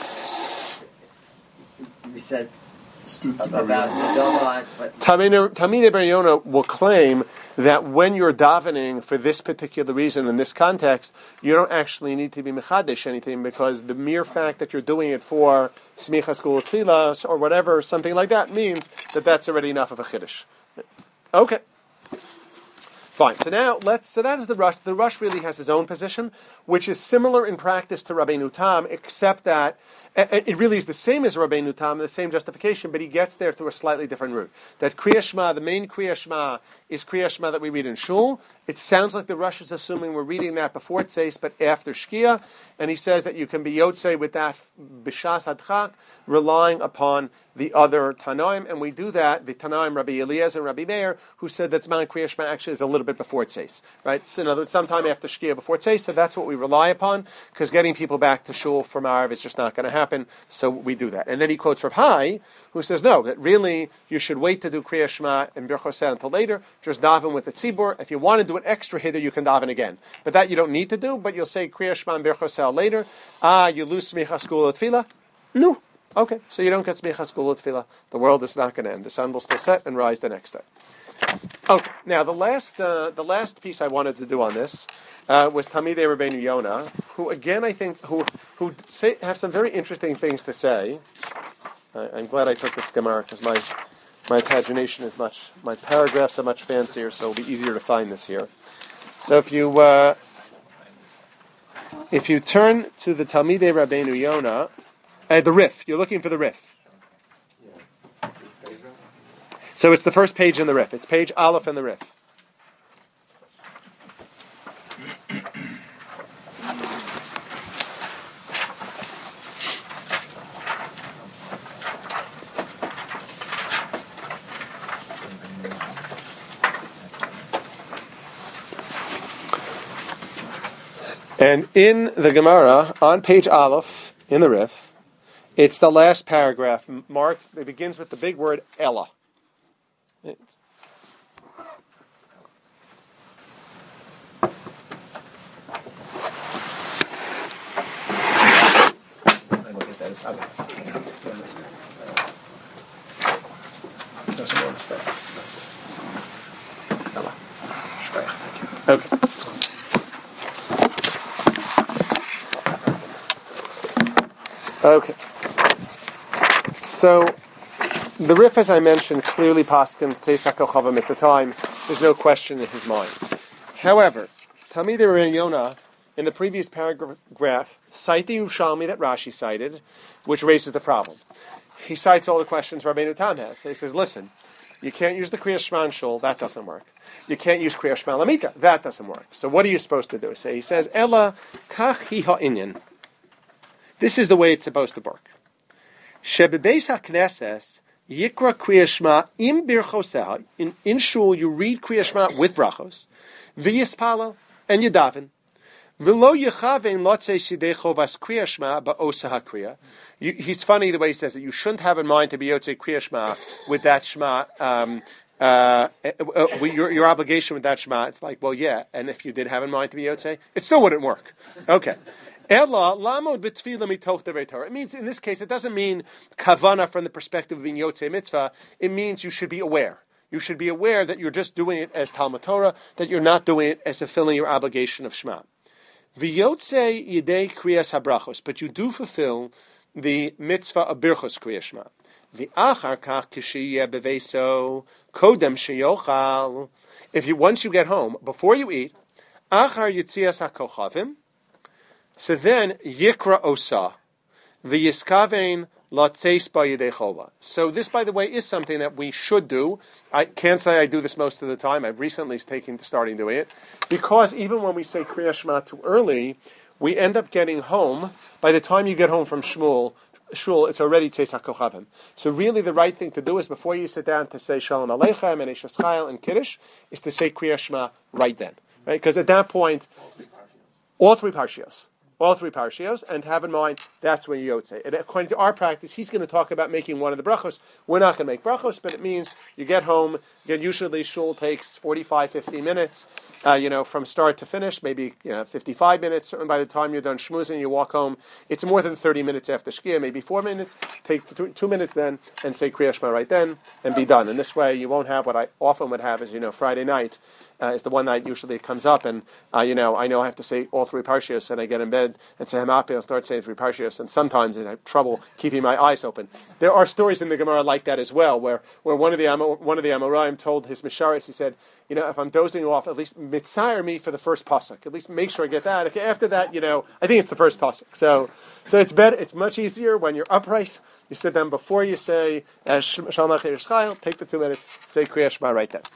[SPEAKER 4] You said
[SPEAKER 2] Students
[SPEAKER 4] about Nedova, but
[SPEAKER 1] Talmidei Bar Yonah will claim that when you're davening for this particular reason in this context, you don't actually need to be mechadesh anything, because the mere fact that you're doing it for smichas kula tefillah or whatever, something like that, means that that's already enough of a chiddush. Okay. Fine. So now so that is the Rush. The Rush really has his own position, which is similar in practice to Rabbeinu Tam, except that it really is the same as Rabbeinu Tam, the same justification, but he gets there through a slightly different route. That Kriya Shema, the main Kriya Shema, is Kriya Shema that we read in Shul. It sounds like the Rush is assuming we're reading that before Tzeis, but after Shkia, and he says that you can be Yotzei with that B'shas Hadchak, relying upon the other Tanoim, and we do that, the Tanoim, Rabbi Eliezer and Rabbi Meir, who said that Zman Kriya Shema actually is a little bit before Tzeis, right? So in other words, sometime after Shkia, before Tzeis, so that's what we rely upon, because getting people back to Shul from Arv is just not going to happen, so we do that. And then he quotes Rav Hai, who says, no, that really you should wait to do Kriya Shema and Berchoseh until later, just daven with the tzibur. If you want to do an extra hitter, you can daven again. But that you don't need to do, but you'll say Kriya Shema and Berchoseh later. You lose smichas kula tefillah? No. Okay, so you don't get smichas kula tefillah. The world is not going to end. The sun will still set and rise the next day. Okay, now the last piece I wanted to do on this was Talmidei Rabbeinu Yonah, who again I think have some very interesting things to say. I'm glad I took this Gemara because my pagination is my paragraphs are much fancier, so it'll be easier to find this here. So if you turn to the Talmidei Rabbeinu Yonah, the Rif, you're looking for the Rif. So it's the first page in the Rif. It's page Aleph in the Rif. And in the Gemara, on page Aleph, in the Rif, it's the last paragraph marked. It begins with the big word Ella. Okay. Okay. So, the Rif, as I mentioned, clearly paskins Tzeis HaKochavam is the time. There's no question in his mind. However, Talmidei Rabbeinu Yonah, in the previous paragraph, cite the Yerushalmi that Rashi cited, which raises the problem. He cites all the questions Rabbeinu Tam has. So he says, listen, you can't use the Kriya Shema Shul, that doesn't work. You can't use Kriya Shema Lamita, that doesn't work. So what are you supposed to do? So he says, Ella kach hi ha'inyan. This is the way it's supposed to work. Shebebeis HaKnesses Yikra Kriya Shema im birchoseh. In shul, you read Kriya Shema with brachos. V'yispala, and you daven. V'lo yechavein lotzei sidei chovas Kriya Shema ba'osa HaKriya. He's funny the way he says it. You shouldn't have in mind to be yotzei Kriya Shema with that Shema. Your obligation with that Shema. It's like, well, yeah. And if you did have in mind to be yotzei, it still wouldn't work. Okay. Ella lamod b'tefillah mitoch devrei Torah. It means, in this case, it doesn't mean kavana from the perspective of being yotzei mitzvah. It means you should be aware. you should be aware that you're just doing it as Talmud Torah, that you're not doing it as fulfilling your obligation of Shema. V'yotze yidei kriyas habrachos, but you do fulfill the mitzvah of birchos kriyas Shema. V'achar kach k'shiyeh beveso kodem sheyochal. Once you get home, before you eat, achar yitzias hakochavim, so then yikra osa v'yiskavein latzeis ba'yidei chova. So this, by the way, is something that we should do. I can't say I do this most of the time. I've recently starting doing it, because even when we say Kriya Shema too early, we end up getting home. By the time you get home from shul, it's already Tzeis HaKochavim. So really the right thing to do is, before you sit down to say Shalom Aleichem and Eishes Chayil and Kiddush, is to say Kriya Shema right then. Right? Because at that point, all three parshios, and have in mind, that's when you yotze. And according to our practice, he's going to talk about making one of the brachos. We're not going to make brachos, but it means you get home, usually shul takes 45, 50 minutes, from start to finish, maybe 55 minutes. Certainly by the time you're done shmuzing, you walk home, it's more than 30 minutes after shkia, maybe 4 minutes. Take 2 minutes then, and say Kriya Shema right then, and be done. And this way, you won't have what I often would have is, Friday night is the one night usually it comes up, and I know I have to say all three parshios, and I get in bed and say Hamapi, I'll start saying 3 parshios, and sometimes I have trouble keeping my eyes open. There are stories in the Gemara like that as well, where one of the Amoraim told his Misharis, he said, if I'm dozing off, at least mitzayir me for the first pasuk. At least make sure I get that. Okay, after that, I think it's the first pasuk. So it's better. It's much easier when you're upright. You sit down before you say Shalom Aleichem Yishchayil. Take the 2 minutes. Say Kriya Shema right then.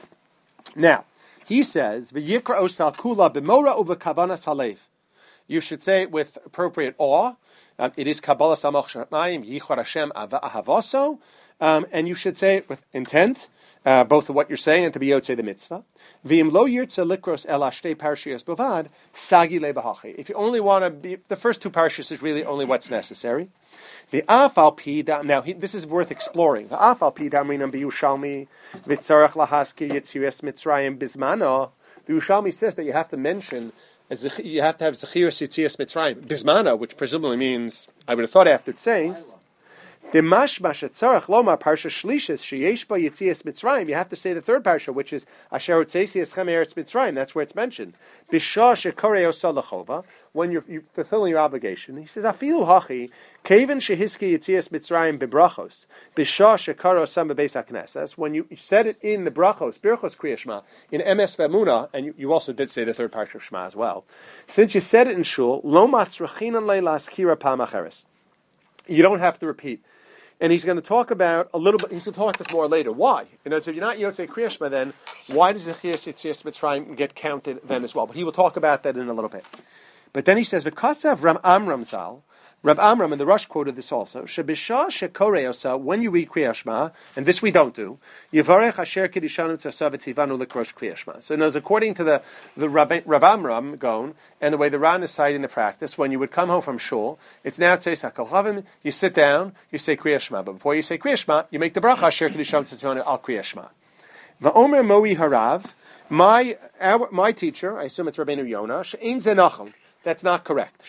[SPEAKER 1] Now he says v'yikra osal kula b'mora u'b'kavanas halev. You should say it with appropriate awe. It is Kabbalah Samach Shemayim Yichor Hashem Ahavaso, and you should say it with intent. Both of what you're saying and to be yotze the mitzvah. V'im lo yirtza likros el ashtei parshias bovad sagi lebahachi. If you only want to be, the first 2 parshias is really only what's necessary. The afal pida. Now this is worth exploring. The afal pida minam biyushalmi v'tzarach lahaski yitziras mitzrayim bismano. The Yerushalmi says that you have to mention, you have to have zechiras yitziras mitzrayim bismano, which presumably means, I would have thought after it says. The mashmash etzarach loma parsha shlishis sheyesh ba yitzias mitzrayim. You have to say the third parsha, which is asher utzeisi eschem eretz mitzrayim. That's where it's mentioned. Bishah shekorei osal lechova, when you're fulfilling your obligation. He says afilu hachi kaven shehiski yitzias mitzrayim bebrachos bishah shekorei osam bebeis haknesses. When you said it in the brachos, birchos kriya shema in emes ve'emuna, and you also did say the third parsha of Shema as well. Since you said it in shul, lo matzrachinan leilas kira pamacheres. You don't have to repeat. And he's going to talk about a little bit. He's going to talk about this more later. Why? So if you're not Yotzei Kriya Shema, then why does the Chiyas Yitzias Mitzrayim get counted then as well? But he will talk about that in a little bit. But then he says, "V'kasav Rab Amram Zal." Rab Amram, and the Rush quoted this also. Shebishah shekorei osa, when you read Kriya Shema, and this we don't do. Yivarech asher kiddushanu tzasav etzivanu likrosh Kriya Shema. So, according to the Rab Amram Gon, and the way the Ran is citing the practice, when you would come home from shul, it's now Tzeis HaKochavim. You sit down, you say Kriya Shema, but before you say Kriya Shema, you make the bracha asher kiddushanu tzasav al Kriya Shema. Va'omer Moi Harav, my teacher, I assume it's Rabbeinu Yonah, she'ein zenachal. That's not correct.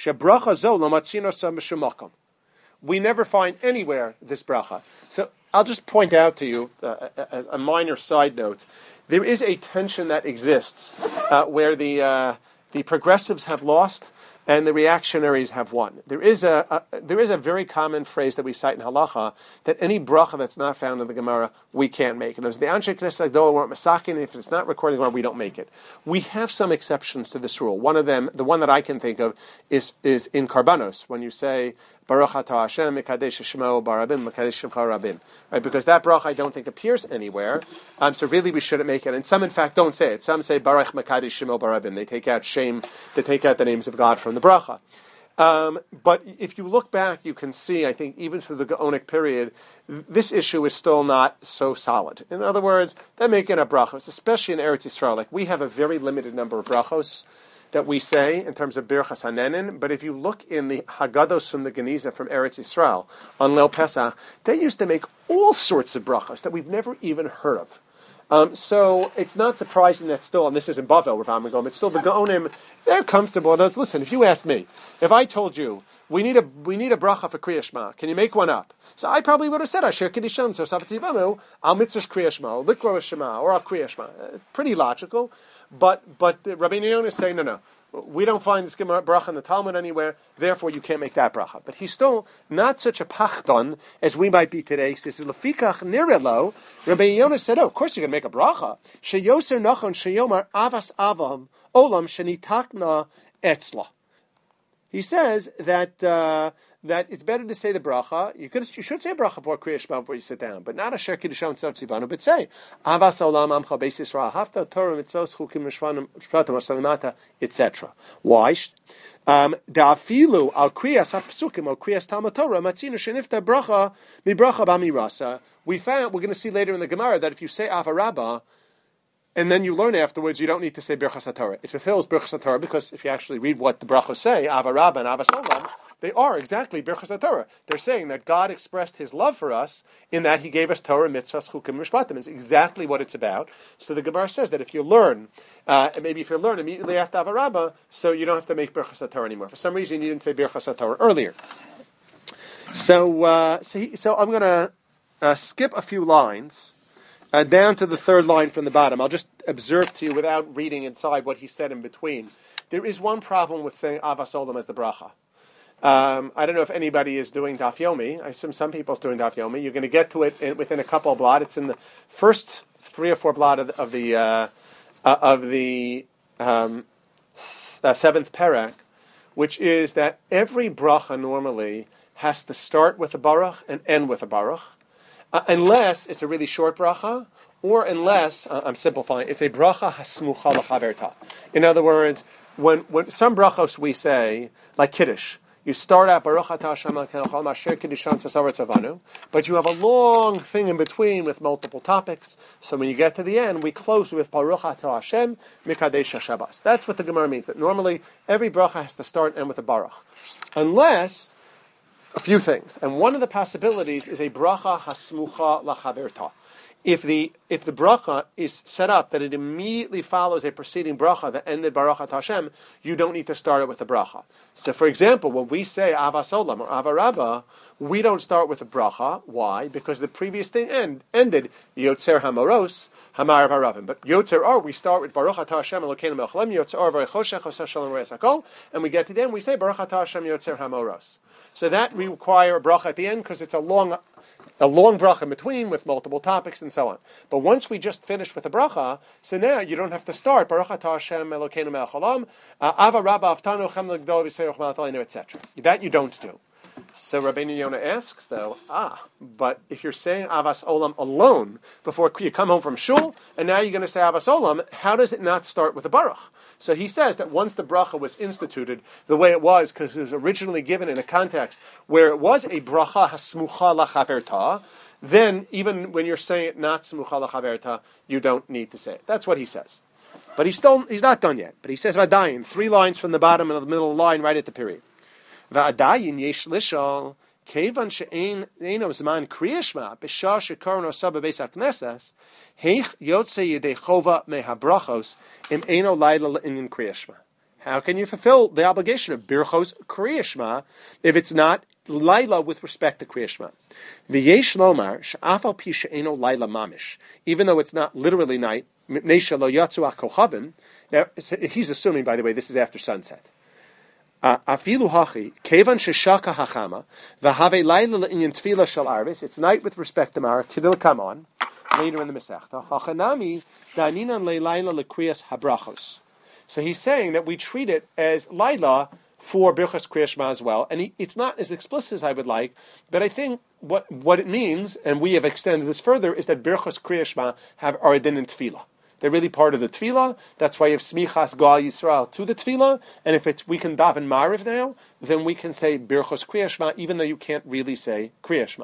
[SPEAKER 1] We never find anywhere this bracha. So I'll just point out to you, as a minor side note, there is a tension that exists where the progressives have lost and the reactionaries have won. There is a very common phrase that we cite in halacha that any bracha that's not found in the Gemara we can't make. And the Anshe Knesset Agdolah weren't masakin, and if it's not recorded in the Gemara, we don't make it. We have some exceptions to this rule. One of them, the one that I can think of, is in Karbanos when you say Baruch Atah Hashem Mekadesh Shemo Barabim Mekadesh Shemcha Rabim, right? Because that bracha I don't think appears anywhere. So really we shouldn't make it. And some in fact don't say it. Some say Baruch Mekadesh Shemo Barabim. They take out the names of God from the bracha. But if you look back, you can see, I think, even through the Gaonic period, this issue is still not so solid. In other words, they're making up brachos, especially in Eretz Yisrael. Like, we have a very limited number of brachos that we say in terms of Birchas Hanenin, but if you look in the Haggados from the Geniza from Eretz Yisrael on Leil Pesach, they used to make all sorts of brachos that we've never even heard of. So it's not surprising that still, and this is in Bavel, Rav Amram, it's still the Gaonim, they're comfortable. Now, listen, if you ask me, if I told you we need a bracha for Kriya Shema. Can you make one up? So I probably would have said Asher Kedishon, so Sabativanu, Al Mitzvah Kriya Shema, or Likro Shema, or Al Kriya Shema. Pretty logical, but Rabbi Yonah is saying no. We don't find this Gemara bracha in the Talmud anywhere, therefore you can't make that bracha. But he's still not such a pachton as we might be today. He says, Lefikach nirelo, Rabbi Yonah said, of course you're going to make a bracha. Sheyoser nachon sheyomar avas avam olam shenitakna etzla. He says that it's better to say the bracha. You should say a bracha before Kriya Shema before you sit down, but not a Asher Kiddushon Tzivanu, but say Avas Olam Amcha Beis Yisrael Hafta Torah Mitzvos Chukim Mishvanim Shvatim Asalimata, etc. Why? Da'afilu al Kriyas HaPesukim al Kriyas Talmud Torah Matzina Shenifta Bracha Mi Bracha B'Amirasa. We're going to see later in the Gemara that if you say Avarabba, and then you learn afterwards, you don't need to say Birchas HaTorah. It fulfills Birchas HaTorah because if you actually read what the brachos say, Avarabba and Avas Olam, they are exactly Birchas HaTorah. They're saying that God expressed His love for us in that He gave us Torah, mitzvahs, chukim, mishpatim. It's exactly what it's about. So the Gemara says that if you learn, maybe if you learn immediately after Avarabba, so you don't have to make Birchas HaTorah anymore. For some reason, you didn't say Birchas HaTorah earlier. So I'm going to skip a few lines. Down to the third line from the bottom. I'll just observe to you without reading inside what he said in between. There is one problem with saying Avas Olam as the bracha. I don't know if anybody is doing Daf Yomi. I assume some people's doing Daf Yomi. You're going to get to it within a couple of blot. It's in the first 3 or 4 blot of the seventh parak, which is that every bracha normally has to start with a baruch and end with a baruch. Unless it's a really short bracha, or unless, I'm simplifying, it's a bracha hasmucha l'chaverta. In other words, when some brachos we say, like Kiddush, you start out Baruch Atah Hashem Elokeinu Chol Asher Kiddushan Sasavar Tzavanu, but you have a long thing in between with multiple topics. So when you get to the end, we close with Baruch Atah Hashem Mikadesh HaShabbos. That's what the Gemara means. That normally every bracha has to start and end with a baruch, unless a few things, and one of the possibilities is a bracha hasmucha lachaverta. If the bracha is set up that it immediately follows a preceding bracha that ended Baruch Atah Hashem, you don't need to start it with a bracha. So, for example, when we say Avas Olam or Avarabba, we don't start with a bracha. Why? Because the previous thing ended Yotzer Hamoros Hamar Varavim. But Yotzer Or, we start with Baruch Atah Hashem Elokeinu Melech Haolam Yotzer Or V'Choshech Oseh Shalom Reis Hakol, and we get to the end, we say Baruch Atah Hashem Yotzer Hamoros. So that we require a bracha at the end because it's a long bracha in between with multiple topics and so on. But once we just finish with the bracha, so now you don't have to start Baruch Atah Hashem Elokeinu Melech Haolam, Ava Rabba Avtanu Chem L'Gdol V'Seirach Ma'at Aleinu, etc. That you don't do. So Rabbeinu Yonah asks, though, but if you're saying Avas Olam alone before you come home from shul, and now you're going to say Avas Olam, how does it not start with the baruch? So he says that once the bracha was instituted the way it was, because it was originally given in a context where it was a bracha hasmucha lachaverta, then even when you're saying it not smucha lachaverta, you don't need to say it. That's what he says. But he's not done yet. But he says Vadayin, 3 lines from the bottom and the middle line right at the period. Vadayin yesh lishal kevan she'ein zman kriya shema b'shah shekarno sabah beis haknesses heich yotze yedei chova mehabrachos im eino laila in kriya shema. How can you fulfill the obligation of birchos kriya shema if it's not laila with respect to kriya shema? V'yesh lomar she'afal pi she'eino laila mamish, even though it's not literally night. Neisha lo yatzu akochavim. Now he's assuming, by the way, this is after sunset. Afilu hachi kevan sheshaka hachama v'have laila le'inyan tefila shel arvis. It's night with respect to Mara. Kidil come on later in the Masechta. Hachanami daninan le'laila lekriyas habrachos. So he's saying that we treat it as laila for birchas kriya shema as well, and it's not as explicit as I would like. But I think what it means, and we have extended this further, is that birchas kriya shema are a din in tefillah. They're really part of the tefillah. That's why you have smichas Gal Yisrael to the tefillah. And if we can daven Mariv now, then we can say Birchos Kriya Shema, even though you can't really say Kriya Shema.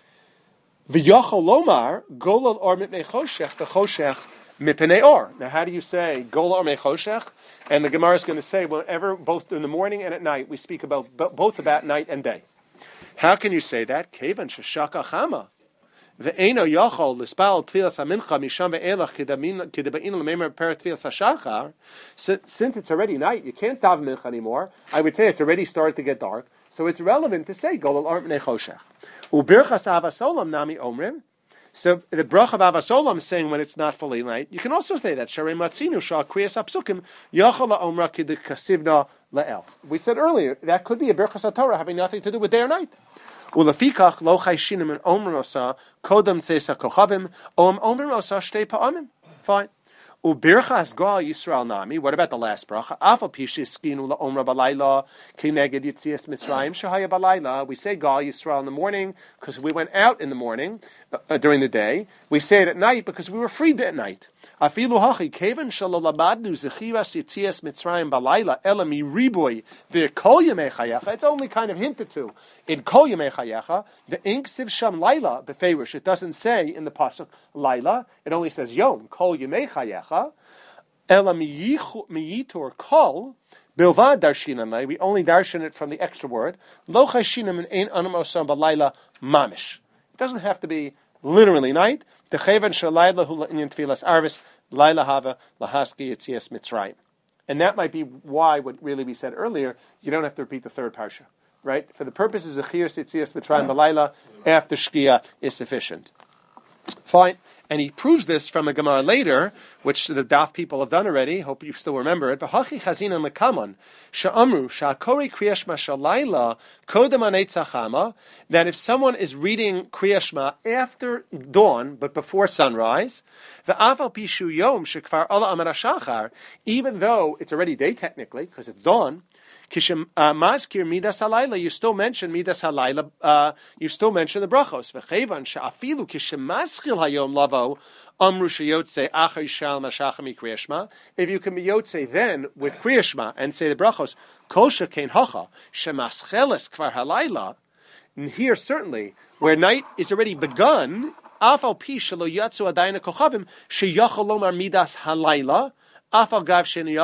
[SPEAKER 1] V'yachol lomar golal or mipnei choshech v'choshech mipnei or. Now, how do you say golal or mipnei choshech? And the Gemara is going to say, whenever, both in the morning and at night, we speak both about night and day. How can you say that? Kevan sheshaka chama. Ve'eno yachol lispal tfilas hamincha misham ve'elach kidabain l'meimer per tfilas hashachar. Since it's already night, you can't daven mincha anymore. I would say it's already started to get dark. So it's relevant to say Golal Ar B'nei Choshech. Ubirchas Avasolam Nami Omrim. So the brach of Avasolam is saying when it's not fully night. You can also say that Sharei Matzinu Shal Kriyas Apsukim Yachal Omra Kid Kasivna La'el. We said earlier that could be a Birchas HaTorah having nothing to do with day or night. Ulefikach lo chayshinim and omrim osa kodam tzesa kochavim omrim osa shtei pa'amim. Fine. Ubirchas gal Yisrael nami. What about the last bracha? Afal pishis skinu la omra balayla kineged yitzias mitzrayim shahaya balayla. We say gal Yisrael in the morning because we went out in the morning during the day. We say it at night because we were freed at night. Afilu hachi kevan shalolabadnu zechiras yitzias mitzrayim balayla elami riboy the kol yemei chayecha. It's only kind of hinted to in kol yemei chayecha. The ink siv sham laila beferish. It doesn't say in the pasuk laila. It only says yom kol yemei chayecha. Ela miyitor kol bilvad darshinan. We only darshan it from the extra word lo chayshinim and ein anam osam balayla mamish. It doesn't have to be literally night. The chevan shalayla hu la'inyan tfilas arvis laila hava lahaski yitzias mitzrayim, and that might be why what really we said earlier. You don't have to repeat the third parsha, right? For the purposes of chiyus yitzias mitzrayim balayla, after shkia is sufficient. Fine. And he proves this from a Gemara later, which the Daf people have done already. Hope you still remember it. V'hachi chazinan lekaman sha'amru sha'kori kriyash ma shalayla kodem anetzachama. That if someone is reading kriyash ma after dawn but before sunrise, ve'afal pishu yom shekvar ala amar shachar, even though it's already day technically because it's dawn. Kishem maskir midas halayla, you still mention midas halayla. You still mention the brachos. V'chevan she'afilu kishem maskil hayom lavo amru sheyotze achar shal mashachami kriyashma. If you can be yotze then with kriyashma and say the brachos kol shekein hacha shemascheles kvar halayla. And here certainly where night is already begun. Afal pi shelo yatzu adayna kochavim sheyachol lomar midas halayla. He doesn't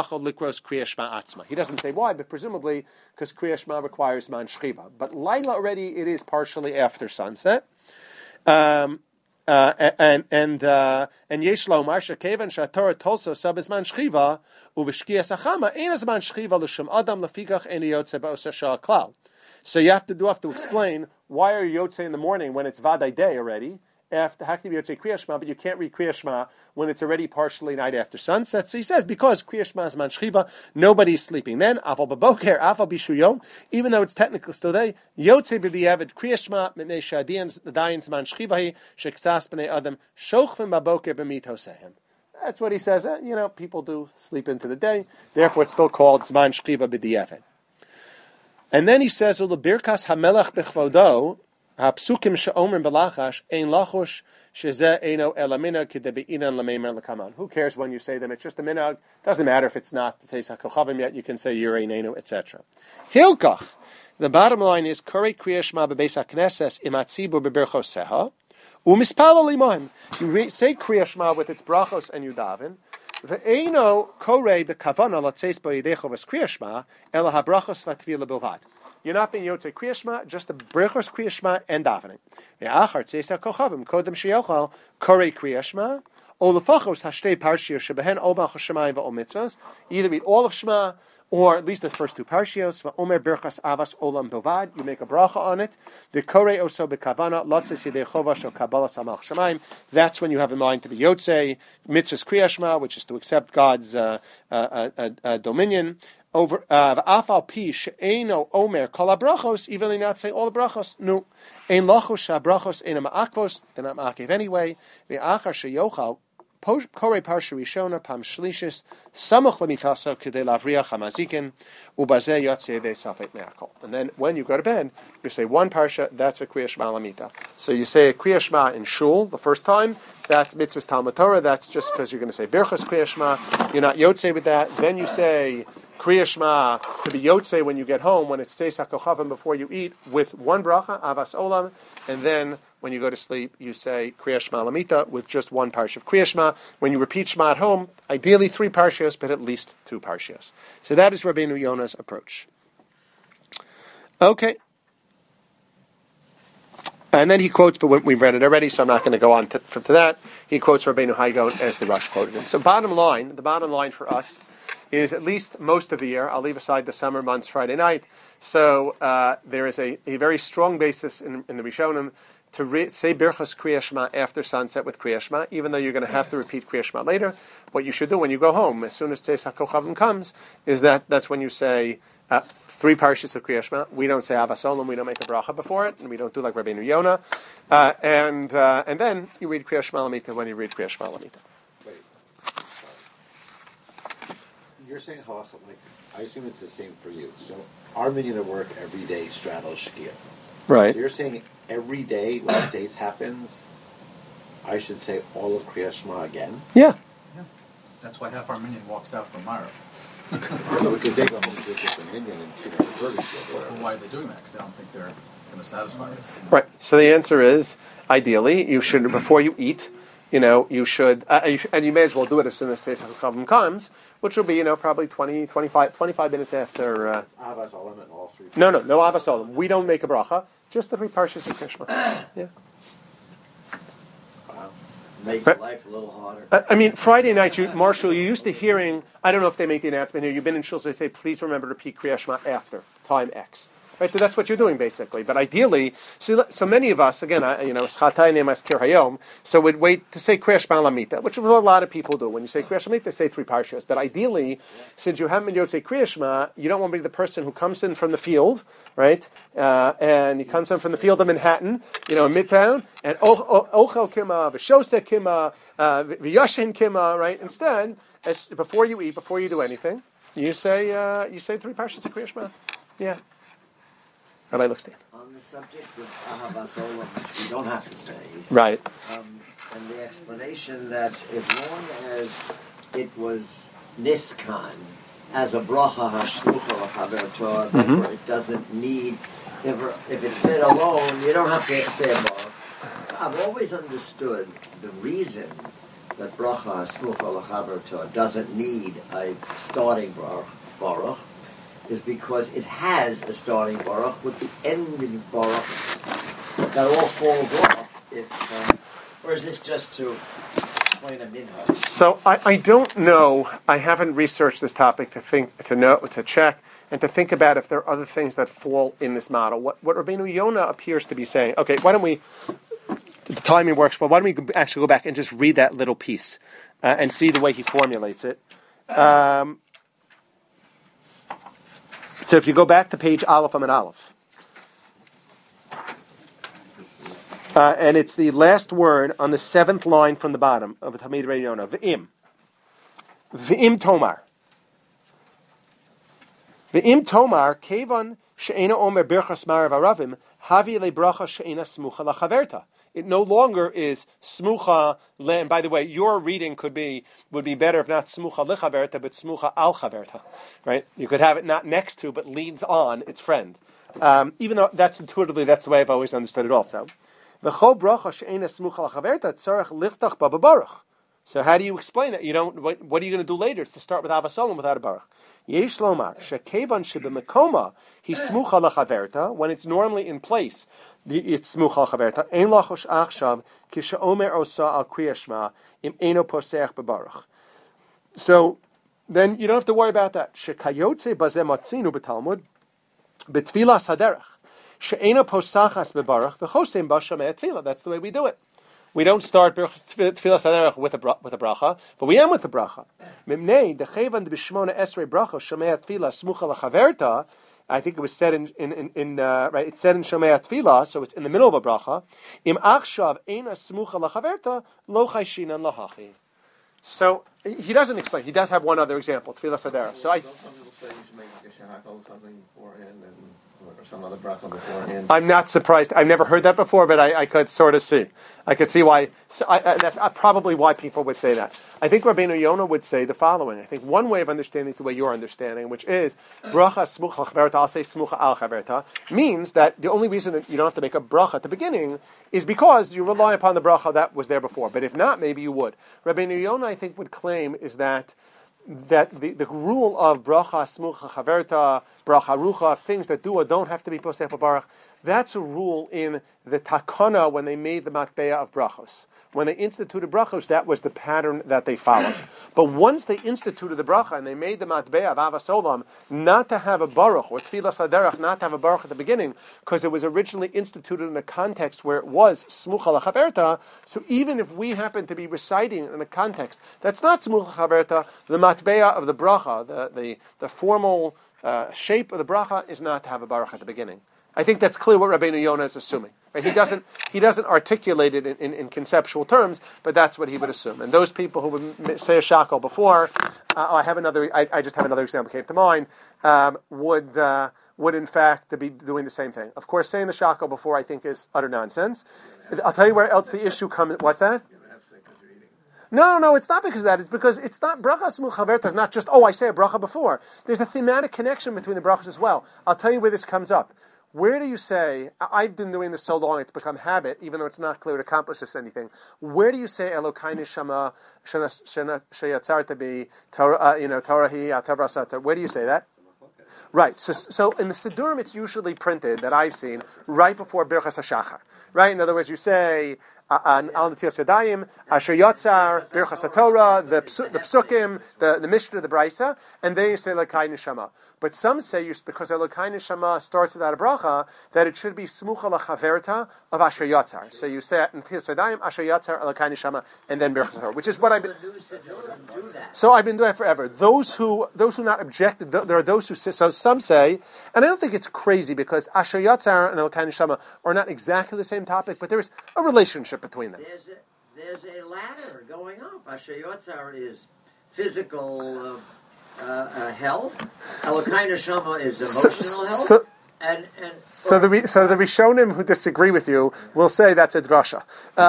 [SPEAKER 1] say why, but presumably because Kriya Shema requires man shchiva. But Laila already it is partially after sunset. And yesh lomar shekevan shatorah tolso sabes man shchiva uveshkias achama enas man shchiva l'shem adam lefikach eni yotze ba'osa shah klal. So you have to explain why are you yotze in the morning when it's vaday day already. After how can you say Kriya Shema, but you can't read Kriya Shema when it's already partially night after sunset. So he says because Kriya Shema is man shchiva, nobody's sleeping. Then aval b'boker, aval bishu yom, even though it's technically still day, yotze b'diavad Kriya Shema mitnei shadiyans the dayins man shchiva hi sheksas b'nei adam shochvim b'boker b'mitosehem. That's what he says. People do sleep into the day, therefore it's still called zman shchiva b'diavad. And then he says ulabirkas hamelach b'chvodo. Hapsukim she'omrim belachash ein lachush shezeh eino elamina kidebi'inan lameimer lekaman. Who cares when you say them? It's just a minhag. Doesn't matter if it's not the Teis HaKochavim yet. You can say Yirei Neinu, etc. Hilkach. The bottom line is Korei Kriya Shema bebeis hakneses imatzibur beberchoseha umispal alimohim. You say Kriya Shema with its brachos and you daven. Ve'eino korei bekavana latzeis boyidecho vas Kriya Shema ela habrachos vatvila bilvad. You're not being Yotze Kriya Shema, just the Brechos Kriya Shema and davening. Ve'achar tzeisa kochavim kodem sheyochal korei Kriya Shema o lefachos hashtei parshiyos shebehen ol malchus shemayim ve'ol mitzvos. Either read all of Shema or at least the first two parshiyos. Ve'omer berchas avas olam bilvad. You make a bracha on it. The korei oso bekavana lotzes yedei chova shel kabbalas malchus shemayim. That's when you have in mind to be Yotze mitzvos Kriya Shema, which is to accept God's dominion. Over afal pi she'eno omer kol habrachos, even though you not say all the brachos. No, ein lachos habrachos ein ma'akvos. They're not ma'akev anyway. Ve'achar sheyochal korei parsha rishona pam shlishis samach lemitasav kedei lavriach hamazikin ubazeh yotzei ve'safet me'akol. And then when you go to bed, you say one parsha. That's a Kriya Shema lamita. So you say a Kriya Shema in shul the first time. That's mitzvahs Talmud Torah. That's just because you're going to say berchos Kriya Shema. You're not yotzei with that. Then you say Kriya Shema to be Yotze when you get home, when it's Teis HaKochavim before you eat, with one bracha, Avas Olam, and then when you go to sleep, you say Kriya Shema Lamita with just one parsha of Kriya Shema. When you repeat Shema at home, ideally 3 parshios, but at least 2 parshios. So that is Rabbeinu Yonah's approach. Okay. And then he quotes, but we've read it already, so I'm not going to go on to that. He quotes Rabbeinu Haigon as the Rosh quoted him. So the bottom line for us is at least most of the year. I'll leave aside the summer months, Friday night. So there is a very strong basis in the Rishonim to say Birchas Kriya Shema after sunset with Kriya Shema, even though you're going to have to repeat Kriya Shema later. What you should do when you go home, as soon as Tzeis HaKochavim comes, is that's when you say 3 parshas of Kriya Shema. We don't say Avas Olam, we don't make a bracha before it, and we don't do like Rabbeinu Yonah. And then you read Kriya Shema Lamita when you read Kriya Shema Lamita.
[SPEAKER 8] Wait. You're saying halacha, like, I assume it's the same for you. So our minyan of work every day straddles Shkia.
[SPEAKER 1] Right.
[SPEAKER 8] So you're saying every day when Tzeis happens, I should say all of Kriya Shema again?
[SPEAKER 1] Yeah.
[SPEAKER 6] That's why half our minion walks out from Myra.
[SPEAKER 8] So because they go home to a different minyan and Kurdish or
[SPEAKER 6] Well,
[SPEAKER 8] whatever.
[SPEAKER 6] why are they doing that? Because they don't think they're going to satisfy it.
[SPEAKER 1] Right. So the answer is, ideally, you should, before you eat, you should, and you may as well do it as soon as Tzeis HaKochavim comes, which will be, probably 25 minutes after.
[SPEAKER 8] Avas Olam and all 3.
[SPEAKER 1] No Avas Olam. We don't make a bracha, just the 3 parshas of Kriya Shema. Yeah.
[SPEAKER 8] Wow.
[SPEAKER 4] Make your life a little harder.
[SPEAKER 1] Friday night, Marshall, you used to hearing, I don't know if they make the announcement here, you've been in shul, so they say, please remember to repeat Kriya Shema after time X. Right, so that's what you're doing, basically. But ideally, so many of us, again, so we'd wait to say Kriya Shema Lamita, which is what a lot of people do. When you say Kriya Shema Lamita, they say 3 parshas. But ideally, since you haven't been able to say Kriya Shema, you don't want to be the person who comes in from the field, right? And he comes in from the field of Manhattan, in Midtown, and Ochel Kima, V'shoseh Kima, V'yashen Kima, right? Instead, before you eat, before you do anything, you say 3 parshas of Kriya Shema. Yeah. Rabbi Luxstein.
[SPEAKER 4] On the subject of Ahavas Olam, you don't have to say.
[SPEAKER 1] Right.
[SPEAKER 4] And the explanation that as long as it was niskan as a bracha hashlucha l'chaverto, therefore it doesn't need. If it's said alone, you don't have to say a bracha. So I've always understood the reason that bracha hashlucha l'chaverto doesn't need a starting baruch is because it has a starting baruch with the ending baruch that all falls off. Or is this just to explain a minhag?
[SPEAKER 1] So I don't know. I haven't researched this topic to check, and to think about if there are other things that fall in this model. What Rabbeinu Yonah appears to be saying. Okay, why don't we? The timing works, but why don't we actually go back and just read that little piece and see the way he formulates it. So if you go back to page Aleph Amud Aleph, and it's the last word on the 7th line from the bottom of Talmid Rabbeinu Yonah, V'im Tomar. V'im Tomar, Kevan she'ena omer birchas marav aravim, havi le bracha she'ena smucha lachaverta. It no longer is smucha le, and by the way, your reading would be better if not smucha lechaverta, but smucha al chaverta, right? You could have it not next to, but leads on its friend. Even though that's intuitively, that's the way I've always understood it also. V'chol bracha she'ena smucha lachaverta, tzarech liftach ba baruch. So how do you explain it? You don't. What are you going to do later? It's to start with Avas Olam without a baruch. Yesh lomar shekevan shebemekoma he smucha lachaverta, when it's normally in place. It's smucha lachaverta. Ein lachosh achshav kishaomer osa al kriya shema im eno poseach bebaruch. So then you don't have to worry about that. Shekayotze bazeh matzinu betalmud betfilas haderech she'ena posachas bebaruch v'chosem ba shamei tefillah. That's the way we do it. We don't start Tfilas Haderech with a bracha, but we end with the bracha. Mimnei dechevan b'shmona esrei bracha Shomei Tfilah smucha lachaverta. I think it was said in right. It's said in Shomei Tfilah, so it's in the middle of a bracha. Im achshav eina smucha lachaverta lo chayshinan lahachi. So he doesn't explain. He does have one other example, Tfilas Haderech. So
[SPEAKER 5] Some people say you should make a shehakol something beforehand or some other bracha beforehand.
[SPEAKER 1] I'm not surprised. I've never heard that before, but I could sort of see. I could see why. That's probably why people would say that. I think Rabbeinu Yonah would say the following. I think one way of understanding is the way you're understanding, which is bracha smucha al chaverta. I'll say smucha al chaverta means that the only reason that you don't have to make a bracha at the beginning is because you rely upon the bracha that was there before. But if not, maybe you would. Rabbeinu Yonah, I think, would claim is that the rule of bracha smucha chaverta, bracha rucha, things that do or don't have to be posech baruch, that's a rule in the takana when they made the matbeya of brachos. when they instituted brachos, that was the pattern that they followed. But once they instituted the bracha and they made the matbea of Avas Olam not to have a baruch, or tfilas haderech not to have a baruch at the beginning, because it was originally instituted in a context where it was smucha lachaverta, so even if we happen to be reciting in a context that's not smucha lachaverta, the matbea of the bracha, the formal shape of the bracha is not to have a baruch at the beginning. I think that's clear what Rabbeinu Yonah is assuming. Right? He doesn't articulate it in conceptual terms, but that's what he would assume. And those people who would say a shakel before, I just have another example came to mind, would in fact be doing the same thing. Of course, saying the shakel before I think is utter nonsense. I'll tell you where else the issue comes. What's that? No, it's not because of that. It's because it's not bracha smuch haverta. It's not just I say a bracha before. There's a thematic connection between the brachas as well. I'll tell you where this comes up. Where do you say, I've been doing this so long, it's become habit, even though it's not clear it accomplishes anything. Where do you say, Elokai neshama sheyatzarta bi Torah hi atavrasata? Where do you say that? Right. So in the Siddurim, it's usually printed, that I've seen, right before Birchas HaShachar. Right? In other words, you say, Al Netilas Yadayim, Asher Yotzar, Birchas HaTorah, the Psukim, the Mishnah, the Brisa, and then you say Elokai neshama. But some say, because Elokai neshama starts without a bracha, that it should be Smucha Lachaverta of Asher Yotzar. So you say Netilas Yadayim, Asher Yotzar, Elokai neshama, and then Birchas HaTorah, which is what I've been. So I've been doing it forever. Those who not objected, there are those who say. So some say, and I don't think it's crazy because Asher Yotzar and Elokai neshama are not exactly the same topic, but there's a relationship between them.
[SPEAKER 4] There's a ladder going up. Asher Yotzar is physical health. Elokai neshama is emotional health.
[SPEAKER 1] So the Rishonim who disagree with you will say that's a drasha.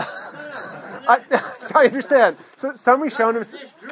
[SPEAKER 1] I understand. So some Rishonim.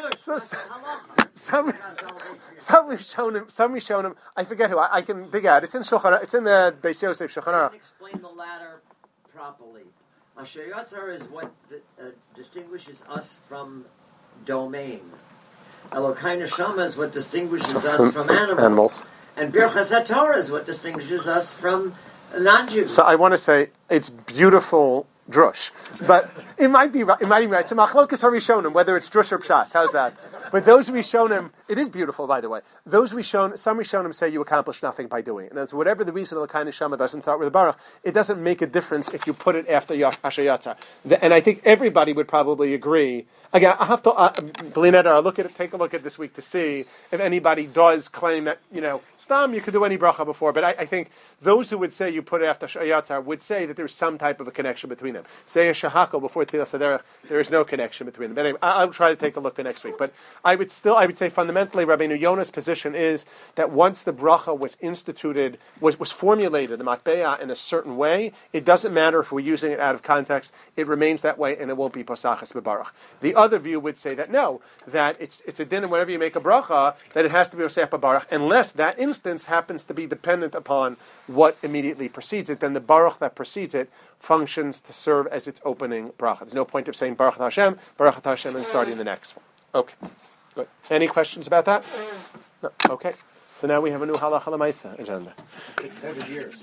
[SPEAKER 1] Some Rishonim. I forget who. I can dig out. It's in Shulchan. It's in the Beis Yosef Shulchan Aruch.
[SPEAKER 4] Explain the ladder properly. Asher Yotzar is what distinguishes us from domain. Elokai neshama is what distinguishes us from animals. And Birchas HaTorah is what distinguishes us from non-Jews.
[SPEAKER 1] So I want to say it's beautiful drush, but it might be right. It might be right. It's a machlokas harishonim whether it's drush or pshat. How's that? But those Rishonim, it is beautiful, by the way. Some Rishonim say you accomplish nothing by doing it. And so whatever the reason Elokai neshama doesn't start with a baruch, it doesn't make a difference if you put it after Asher Yatzar. And I think everybody would probably agree. Again, I have to, I'll take a look at this week to see if anybody does claim that, Stam, you could do any bracha before. But I think those who would say you put it after Asher Yatzar would say that there's some type of a connection between them. Say a shahakal before Tfilas Haderech, there is no connection between them. But anyway, I'll try to take a look for next week. But I would say fundamentally, Rabbeinu Yonah's position is that once the bracha was instituted, was formulated, the matbeah, in a certain way, it doesn't matter if we're using it out of context, it remains that way and it won't be posachas b'baruch. The other view would say that no, that it's a din, and whenever you make a bracha, that it has to be posach b'baruch, unless that instance happens to be dependent upon what immediately precedes it, then the baruch that precedes it functions to serve as its opening bracha. There's no point of saying Baruch Hashem, and starting the next one. Okay. Good. Any questions about that? No. Okay. So now we have a new halacha l'maisa agenda.
[SPEAKER 8] 7 years.